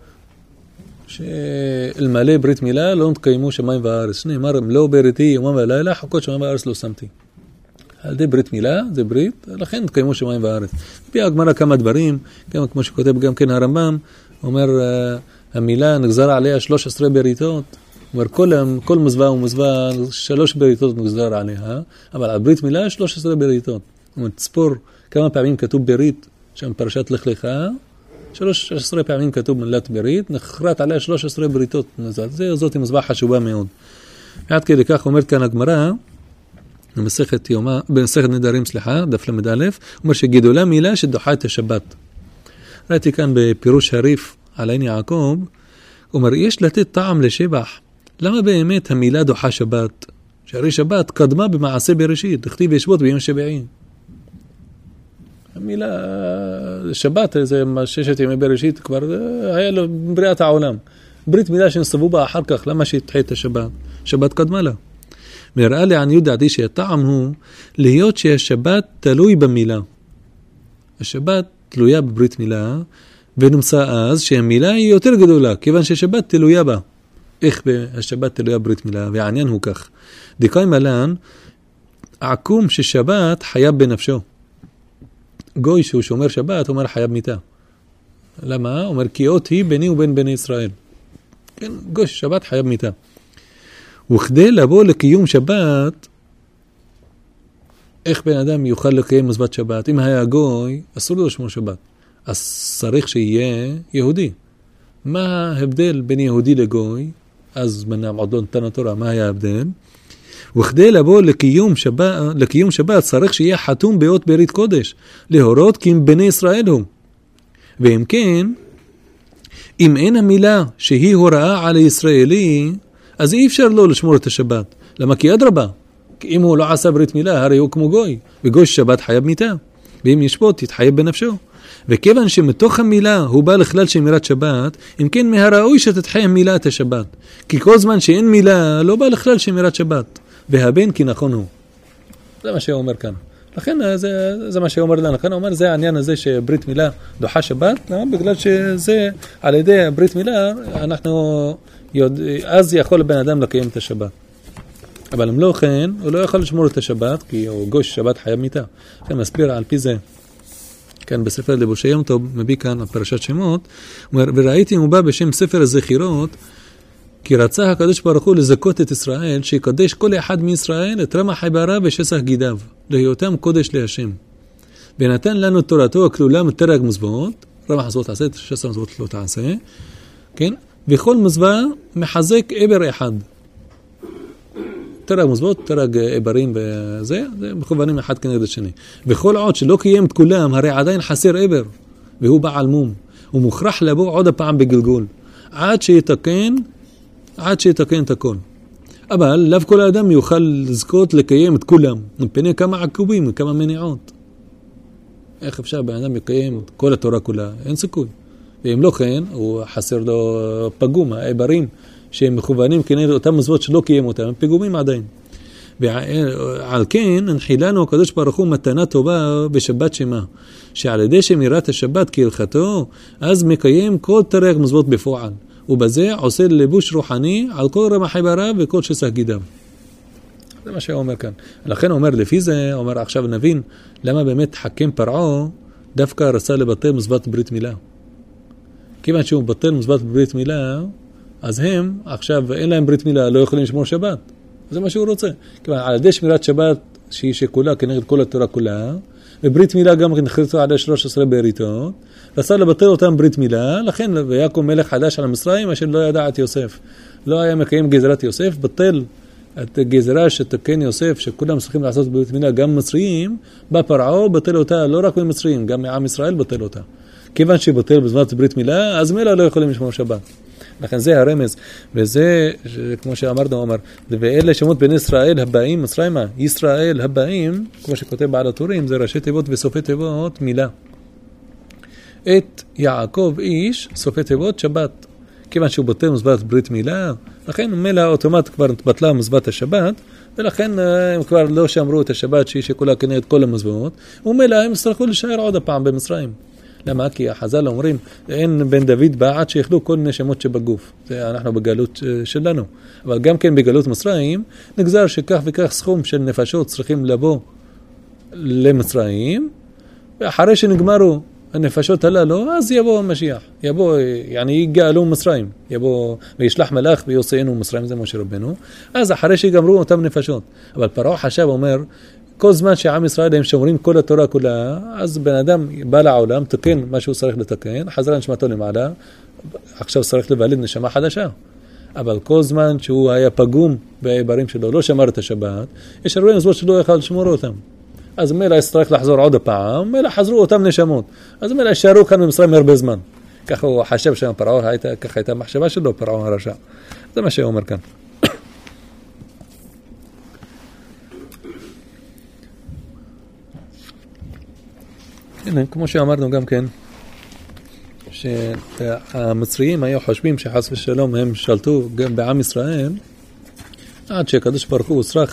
שאלמלא ברית מילה לא נתקיימו שמיים וארץ. נאמר, לא בריתי יומם ולילה, חוקות שמיים וארץ לא שמתי. על ידי ברית מילה, זה ברית, לכן נתקיימו שמיים וארץ. מביאה הגמרא כמה דברים, כמו שכותב גם כן הרמב"ם, אומר, המילה נגזר עליה 13 בריתות, אומר, כל מזווה ומזווה, 3 בריתות נגזר עליה, אבל על ברית מילה 13 בריתות. זאת אומרת, ספור כמה פעמים כתוב ברית, שם פרשת לך לך, 13 פעמים כתוב מילת ברית, נחרט עליה 13 בריתות. זאת מזווה חשובה מאוד. עד כדי כך אומרת כאן הגמרא, במסכת נדרים, דף למד א', אומר שגדולה מילה שדוחה את השבת. ראיתי כאן בפירוש הריף על עין יעקב, אומר, יש לתת טעם לשבח. למה באמת המילה דוחה שבת? שהרי שבת קדמה במעשה בראשית, תכתיב ישבות ביום שביעי. המילה שבת, זה 6 ימי בראשית, כבר היה לו בריאת העולם. ברית מילה שנסתובו בה אחר כך, למה שהתחיל את השבת? שבת קדמה לה. נראה לעניות דעתי שהטעם הוא להיות שהשבת תלוי במילה. השבת תלויה בברית מילה, ונמצא אז שהמילה היא יותר גדולה, כיוון ששבת תלויה בה. איך השבת תלויה בברית מילה? והעניין הוא כך. דקאי מלן, עקום ששבת חייב בנפשו. גוי שהוא שומר שבת, אומר חייב מיתה. למה? אומר, כי אות היא ביני ובין בני ישראל. כן, גוי ששבת חייב מיתה. וכדי לבוא לקיום שבת, איך בן אדם יוכל לקיים מצוות שבת? אם היה גוי, אסור לו לשמור שבת. אז צריך שיהיה יהודי. מה ההבדל בין יהודי לגוי? אז מנם עוד לא נתן התורה, מה היה ההבדל? וכדי לבוא לקיום שבת צריך שיהיה חתום באות ברית קודש, להורות כי אם בני ישראל הוא. ואם כן, אם אין המילה שהיא הוראה על הישראלי, אז אי אפשר לו לשמור את השבת. למה? כי אדרבה. כי אם הוא לא עשה ברית מילה, הרי הוא כמו גוי. וגוי שבת חייב מיתה. ואם ישפוט, יתחייב בנפשו. וכיוון שמתוך המילה הוא בא לכלל שמירת שבת, אם כן מהראוי שתתחייב מילה את השבת. כי כל זמן שאין מילה, לא בא לכלל שמירת שבת. והבן כי נכון הוא. זה מה שהוא אומר כאן. לכן זה מה שהוא אומר לנו. לכן הוא אומר, זה העניין הזה שברית מילה דוחה שבת. למה? בגלל שזה על ידי ברית מילה, אז יכול בן אדם לקיים את השבת. אבל אם לא כן, הוא לא יכול לשמור את השבת, כי הוא גוי שבת חייב מיתה. לכן מסביר על פי זה. כאן בספר לבושי יום טוב, מביא כאן פרשת שמות, אומר, וראיתי הוא בא בשם ספר הזכירות, כי רצה הקדוש ברוך הוא לזכות את ישראל, שיקדש כל אחד מישראל את רמח עברה ושסח גידיו, להיותם קודש להשם. ונתן לנו תורתו הכלולה מתרג מזוות, רמח מזוות תעשה, שסח מזוות לא תעשה, כן? וכל מזווה מחזק עבר אחד. תרג מזוות, תרג עברים וזה, זה מכוונים אחד כנגד השני. וכל עוד שלא קיים את כולם, הרי עדיין חסר עבר, והוא בעל מום. הוא מוכרח לבוא עוד הפעם בגלגול, עד שיתקן את הכל. אבל לאו כל האדם יוכל לזכות לקיים את כולם, מפני כמה עקובים וכמה מניעות. איך אפשר בן אדם יקיים את כל התורה כולה? אין סיכוי. ואם לא כן, הוא חסר לו פגום, האיברים שהם מכוונים כנגד אותם מצוות שלא קיים אותם, הם פגומים עדיין. ועל כן, הנחילנו הקדוש ברוך הוא מתנה טובה בשבת שמה, שעל ידי שמירת השבת כהלכתו, אז מקיים כל תרי"ג מצוות בפועל, ובזה עושה לבוש רוחני על כל רמחי בריו וכל שס"ה גידיו. זה מה שהוא אומר כאן. לכן הוא אומר, לפי זה, הוא אומר, עכשיו נבין למה באמת חכם פרעה דווקא רצה לבטל מצוות ברית מילה. כיוון שהוא מבטל מצוות ברית מילה, אז הם עכשיו אין להם ברית מילה, לא יכולים לשמור שבת. זה מה שהוא רוצה. כיוון על ידי שמירת שבת שהיא שכולה כנגד כל התורה כולה, וברית מילה גם נחרצו עד 13 בריתות, רצה לבטל אותם ברית מילה, לכן ויקום מלך חדש על המצרים אשר לא ידע את יוסף. לא היה מקיים גזירת יוסף, בטל את גזירה שתקן יוסף, שכולם צריכים לעשות ברית מילה, גם מצריים, בפרעה בטל אותה, לא רק ממצרים, גם מעם ישראל בטל אותה. כיוון שבטל בזמן ברית מילה, אז מילא לא יכולים לשמור שבת. לכן זה הרמז, וזה, כמו שאמרנו, אומר, ואלה שמות בין ישראל הבאים, מצרימה, ישראל הבאים, כמו שכותב בעל הטורים, זה ראשי תיבות וסופי תיבות מילה. את יעקב איש, סופי תיבות שבת. כיוון שהוא בוטל מצוות ברית מילה, לכן מילא האוטומט כבר בטלה מצוות השבת, ולכן הם כבר לא שמרו את השבת שהיא שכולה כנגד כל המצוות, ומילא הם יצטרכו להישאר עוד הפעם במצרים. למה? כי החז"ל אומרים, אין בן דוד בא עד שיאכלו כל נשמות שבגוף. זה אנחנו בגלות שלנו. אבל גם כן בגלות מצרים, נגזר שכך וכך סכום של נפשות צריכים לבוא למצרים, ואחרי שנגמרו הנפשות הללו, אז יבוא המשיח. יבוא, יגאלו מצרים. יבוא וישלח מלאך ויוציאנו מצרים, זה משה רבנו. אז אחרי שיגמרו אותם נפשות. אבל פרעה חשב אומר, כל זמן שעם ישראל הם שומרים כל התורה כולה, אז בן אדם בא לעולם, תקן מה שהוא צריך לתקן, חזרה נשמתו למעלה, עכשיו צריך לבלד נשמה חדשה. אבל כל זמן שהוא היה פגום בעיברים שלו, לא שמר את השבת, יש הרבה מצוות שלא יכל לשמור אותם. אז מילא יצטרך לחזור עוד הפעם, מילא חזרו אותם נשמות. אז מילא יישארו כאן במצרים הרבה זמן. ככה הוא חשב שם פרעה, ככה הייתה המחשבה שלו, פרעה הרשע. זה מה שהוא אומר כאן. הנה, כמו שאמרנו גם כן, שהמצריים היו חושבים שחס ושלום הם שלטו גם בעם ישראל, עד שהקדוש ברוך הוא צריך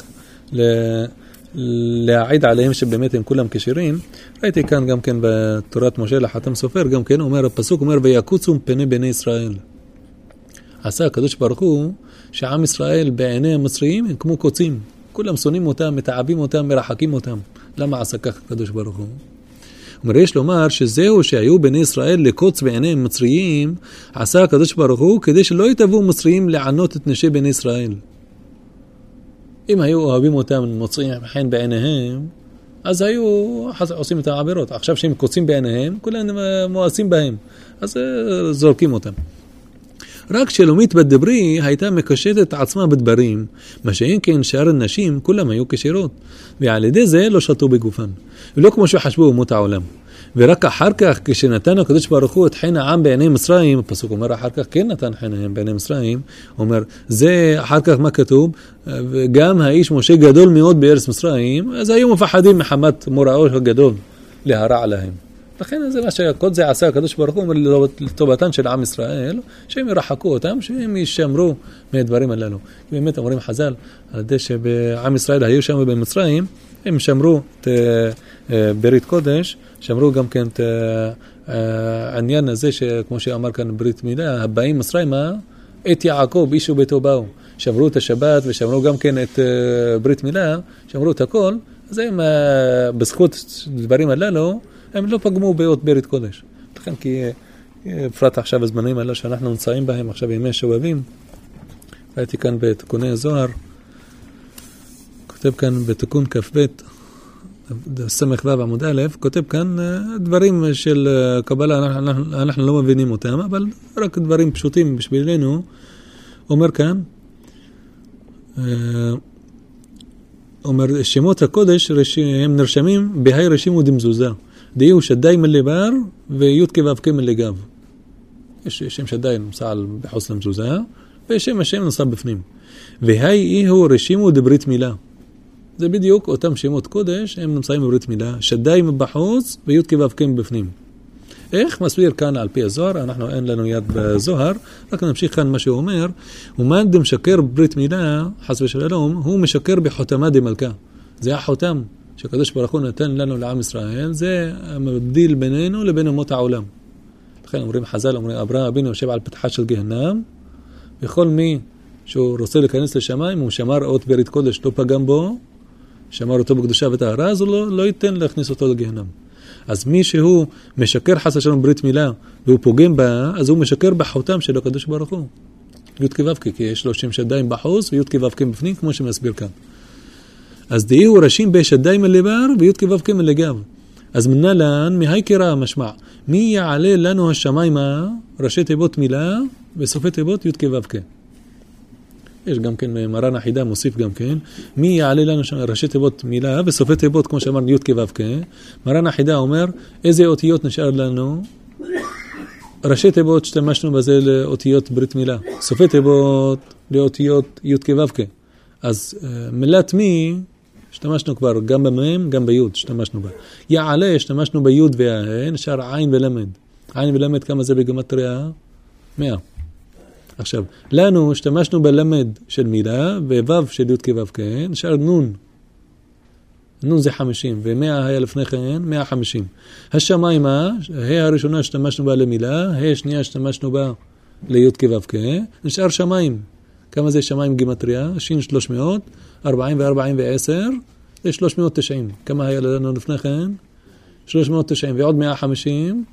להעיד עליהם שבאמת הם כולם כשירים. ראיתי כאן גם כן בתורת משה לחתם סופר, גם כן אומר הפסוק, אומר ויקוצו פני בני ישראל. עשה הקדוש ברוך הוא שעם ישראל בעיני המצריים הם כמו קוצים, כולם שונאים אותם, מתעבים אותם, מרחקים אותם. למה עשה כך הקדוש ברוך הוא? אומר, יש לומר שזהו שהיו בני ישראל לקוץ בעיניהם מצריים, עשה הקדוש ברוך הוא כדי שלא יתאבו מצריים לענות את נשי בני ישראל. אם היו אוהבים אותם מוצאים חן בעיניהם, אז היו עושים את העבירות. עכשיו שהם קוצים בעיניהם, כולם מואסים בהם, אז זורקים אותם. רק שלומית בדברי הייתה מקשטת עצמה בדברים, מה שאין כן שאר הנשים כולם היו כשירות, ועל ידי זה לא שתו בגופן, ולא כמו שחשבו אומות העולם. ורק אחר כך כשנתן הקדוש ברוך הוא את חן העם בעיני מצרים, הפסוק אומר אחר כך כן נתן חן העם בעיני מצרים, אומר זה אחר כך מה כתוב, גם האיש משה גדול מאוד בארץ מצרים, אז היו מפחדים מחמת מוראו הגדול להרע להם. לכן זה מה שכל זה עשה הקדוש ברוך הוא לטובתן של עם ישראל, שהם ירחקו אותם, שהם ישמרו מהדברים הללו. באמת אומרים חז"ל, על ידי שבעם ישראל היו שם במצרים, הם שמרו את ברית קודש, שמרו גם כן את העניין הזה, שכמו שאמר כאן ברית מילה, הבאים מצרימה, את יעקב איש וביתו באו. שמרו את השבת ושמרו גם כן את ברית מילה, שמרו את הכל, אז הם בזכות דברים הללו, הם לא פגמו באות ברית קודש. לכן כי בפרט עכשיו הזמנים האלה שאנחנו נמצאים בהם, עכשיו ימי שובבים, ראיתי כאן בתיקוני הזוהר, כותב כאן בתיקון כ"ב, סמך ו' עמוד א', כותב כאן דברים של קבלה, אנחנו לא מבינים אותם, אבל רק דברים פשוטים בשבילנו. אומר כאן, אומר, שמות הקודש הם נרשמים בהי רשים ודמזוזה. דיהו שדי מלבר ויוד כבבקי מלגב. יש שם שדי נמצא בחוץ למזוזה, ושם השם נמצא בפנים. והי הוא רשים ודברית מילה. זה בדיוק אותם שמות קודש, הם נמצאים בברית מילה. שדי מבחוץ ויוד כבבקי בפנים. איך? מסביר כאן על פי הזוהר, אנחנו אין לנו יד בזוהר, רק נמשיך כאן מה שהוא אומר, ומאן דמשקר ברית מילה, חס ושלום, הוא משקר בחותמה דמלכה. זה החותם שהקדוש ברוך הוא נתן לנו לעם ישראל, זה המבדיל בינינו לבין אומות העולם. לכן אומרים חז"ל, אומרים אברהם אבינו יושב על פתחה של גיהנם, וכל מי שהוא רוצה להיכנס לשמיים, הוא שמר אות ברית קודש, לא פגם בו, שמר אותו בקדושה וטהרה, אז הוא לא ייתן להכניס אותו לגיהנם. אז מי שהוא משקר חס ושלום ברית מילה, והוא פוגם בה, אז הוא משקר בחותם של הקדוש ברוך הוא. י' כו' כי יש לו שם שדיים בחוץ, וי' כו' בפנים, כמו שמסביר כאן. אז דהיהו ראשים בשדיים הלבר, וי' כו' מלגב. אז מנהלן, מהי קרא משמע, מי יעלה לנו השמיימה, ראשי תיבות מילה, וסופי תיבות י' כו'. יש גם כן מרן החידה מוסיף גם כן, מי יעלה לנו ראשי תיבות מילה, וסופי תיבות כמו שאמרנו י' כו'. מרן החידה אומר, איזה אותיות נשאר לנו? ראשי תיבות השתמשנו בזה לאותיות ברית מילה, סופי תיבות לאותיות י' כו'. אז מילת מי השתמשנו כבר גם במם, גם בי' השתמשנו בה. יעלה השתמשנו בי' והה, נשאר עין ולמד. עין ולמד כמה זה בגימטריה? 100. עכשיו, לנו השתמשנו בלמד של מילה, וו' של י' כו', נשאר נון. נון זה 50, ו100 היה לפני כן 150. השמיימה, ה' הראשונה השתמשנו בה למילה, ה' השנייה השתמשנו בה לי' כו', נשאר שמיים. כמה זה שמיים גימטריה? שין 300, 40 ו-40 ו-10, זה 390. כמה היה לנו לפני כן? 390, ועוד 150,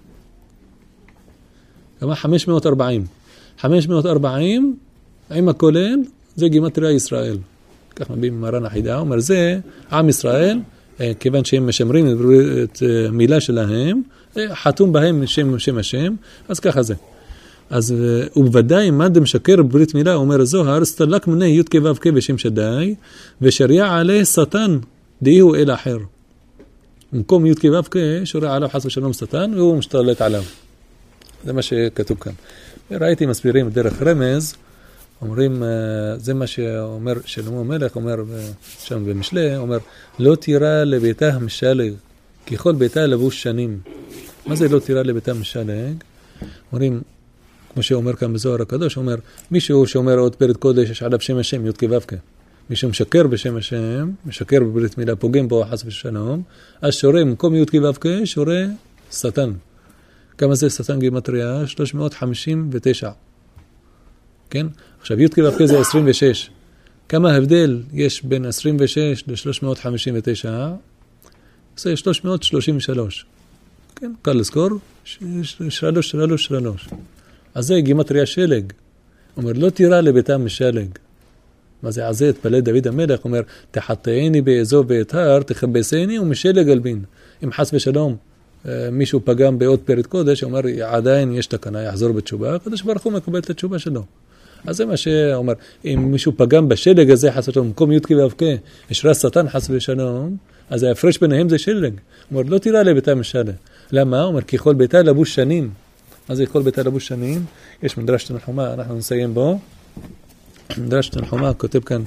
כמה? 540. 540, עם הכולל, זה גימטריה ישראל. כך מביאים מרן החידה, אומר זה, עם ישראל, כיוון שהם משמרים את מילה שלהם, חתום בהם שם השם, אז ככה זה. אז ובוודאי מה דמשקר ברית מילה, אומר הזוהר, סתלק מנה י' כו' בשם שדי, ושריע עליה שטן, דהיהו אל אחר. במקום י' כו' שריע עליו חס ושלום שטן, והוא משתלט עליו. זה מה שכתוב כאן. ראיתי מסבירים דרך רמז, אומרים, זה מה שאומר שלמה המלך, אומר שם במשלי, אומר, לא תירא לביתה משלג, ככל ביתה לבוש שנים. מה זה לא תירא לביתה משלג? אומרים, כמו שאומר כאן בזוהר הקדוש, אומר, מישהו שאומר עוד פרק קודש, יש עליו שם השם, י' כו'. מישהו משקר בשם השם, משקר בברית מילה, פוגם בו חס ושלום, אז שורה, במקום י' כו', שורה שטן. כמה זה שטן גימטריה? 359. כן? עכשיו, י' כו' זה 26. כמה הבדל יש בין 26 ל-359? זה 333. כן? קל לזכור? 3. אז זה גימטריה שלג. אומר, לא תירא לביתם משלג. מה זה? עזה התפלל דוד המלך, אומר, תחתני באזוב ויתהר, תכבסני ומשלג אלבין. אם חס ושלום, מישהו פגם בעוד פרק קודש, אומר, עדיין יש תקנה, יחזור בתשובה, הקדוש ברוך הוא מקבל את התשובה שלו. אז זה מה שאומר, אם מישהו פגם בשלג הזה, חס ושלום, במקום י' כו' יש רס שטן חס ושלום, אז ההפרש ביניהם זה שלג. אומר, לא תירא לביתם משלג. למה? אומר, כי כל ביתה לבוש שנים. מה זה כל ביתה לבוש שנים? יש מדרש תנחומה, אנחנו נסיים בו. מדרש תנחומה כותב כאן,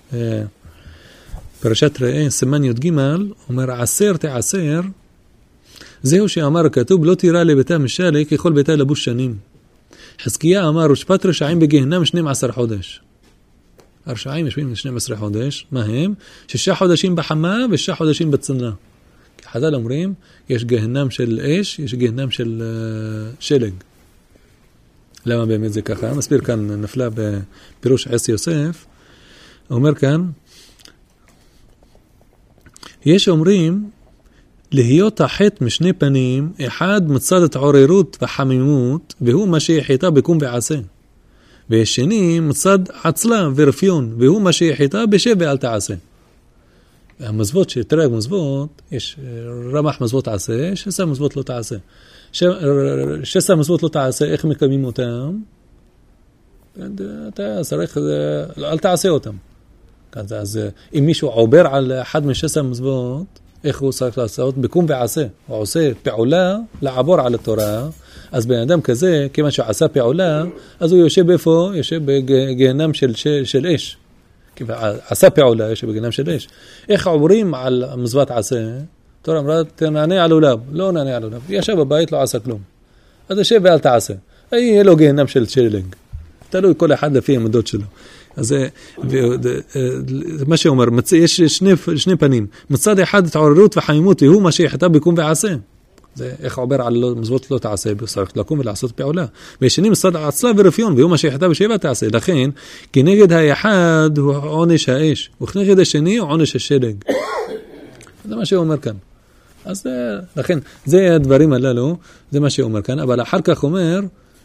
פרשת ראה, סימן י' ג', אומר, עשר תעשר, זהו שאמר כתוב, לא תירא לביתה משלג, כי כל ביתה לבוש שנים. חזקיה אמר, ושפט רשעים בגיהנם 12 חודש. הרשעים יושבים 12 חודש, מה הם? 6 חודשים בחמה ו6 חודשים בצנע. כי חז"ל אומרים, יש גיהנם של אש, יש גיהנם של שלג. למה באמת זה ככה? מסביר כאן, נפלה בפירוש עש יוסף, אומר כאן, יש אומרים, להיות החטא משני פנים, אחד מצד התעוררות והחמימות, והוא מה שיחיתה בקום ועשה. והשני מצד עצלה ורפיון, והוא מה שיחיתה בשב ואל תעשה. המזוות שתראה מזוות, יש רמח מזוות עשה, שסה מזוות לא תעשה. שסה מזוות לא תעשה, איך מקיימים אותם? אתה צריך, אל תעשה אותם. אז אם מישהו עובר על אחד משסה מזוות, איך הוא צריך לעשות? בקום ועשה. הוא עושה פעולה לעבור על התורה, אז בן אדם כזה, כיוון שהוא עשה פעולה, אז הוא יושב איפה? יושב בגיהנם של אש. עשה פעולה, יושב בגיהנם של אש. איך עוברים על מזוות עשה? תורה אמרה, תנענה על עולב. לא נענה על עולב. ישב בבית, לא עשה כלום. אז שב ואל תעשה. יהיה לו גיהנם של שלג. תלוי כל אחד לפי העמדות שלו. אז זה מה שאומר, יש שני פנים. מצד אחד התעוררות וחמימות, והוא מה שיחטא ביקום ועשה. זה איך עובר על מצוות לא תעשה, צריך לקום ולעשות פעולה. והשני מצד עצלה ורפיון, והוא מה שיחטא בשבע תעשה. לכן, כנגד האחד הוא עונש האש, וכנגד השני הוא עונש השלג. זה מה שאומר כאן. אז לכן, זה הדברים הללו, זה מה שאומר כאן. אבל אחר כך אומר,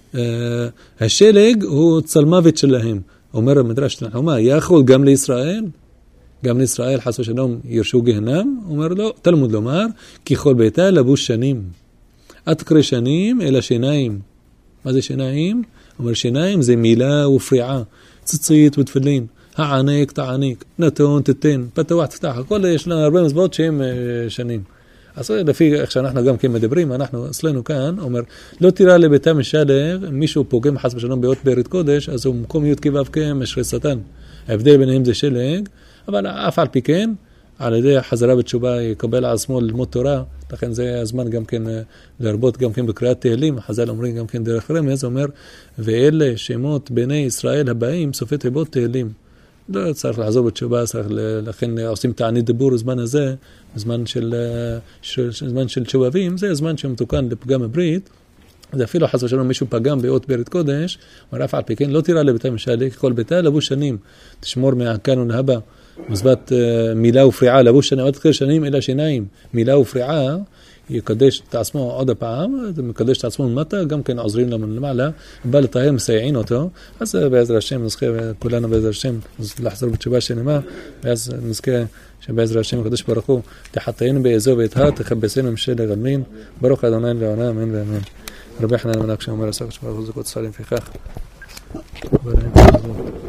השלג הוא צלמוות שלהם. אומר המדרש תנחומה, יכול גם לישראל? גם לישראל חס ושלום ירשו גהנם? אומר לו, תלמוד לומר, כי כל ביתה לבוש שנים. את קרא שנים אלא שיניים. מה זה שיניים? אומר שיניים זה מילה ופריעה, ציצית ותפילין, העניק תעניק, נתון תתן, פתוח תפתח, הכל יש לנו הרבה מצוות שהם שנים. אז לפי איך שאנחנו גם כן מדברים, אנחנו אצלנו כאן, אומר, לא תירא לביתה משלג, מישהו פוגם חס ושלום באות בארץ קודש, אז הוא מקום י' כ' ו' כ' משרי שטן. ההבדל ביניהם זה שלג, אבל אף על פי כן, על ידי החזרה בתשובה יקבל על עצמו ללמוד תורה, לכן זה הזמן גם כן לרבות גם כן בקריאת תהילים, חז"ל אומרים גם כן דרך רמז, אומר, ואלה שמות בני ישראל הבאים, סופי תיבות תהילים. לא צריך לעזור בתשובה, לכן עושים תענית דיבור בזמן הזה, זמן של תשובבים, זה הזמן שמתוקן לפגם הברית, זה אפילו חס ושלום מישהו פגם באות בארץ קודש, אומר אף על פי כן, לא תירא לביתה משלג, כל ביתה לבוש שנים, תשמור מהכאן ולהבא, מצוות מילה ופריעה, לבוש שנים, עוד תקרא שנים אלא שיניים, מילה ופריעה, יקדש את עצמו עוד הפעם, מקדש את עצמו למטה, גם כן עוזרים לנו למעלה, בא לטהר, מסייעין אותו, אז בעזר השם נזכה, כולנו בעזר השם, לחזור בתשובה שנאמר, ואז נזכה שבעזר השם הקדוש ברוך הוא, תחתינו באזור ביתך, תכבסנו משלג אמין, ברוך אדוני לעולם, אמן ואמן. רבי חנן המלאך שאומר, עשה הקדוש ברוך הוא זכות סלים פיכך.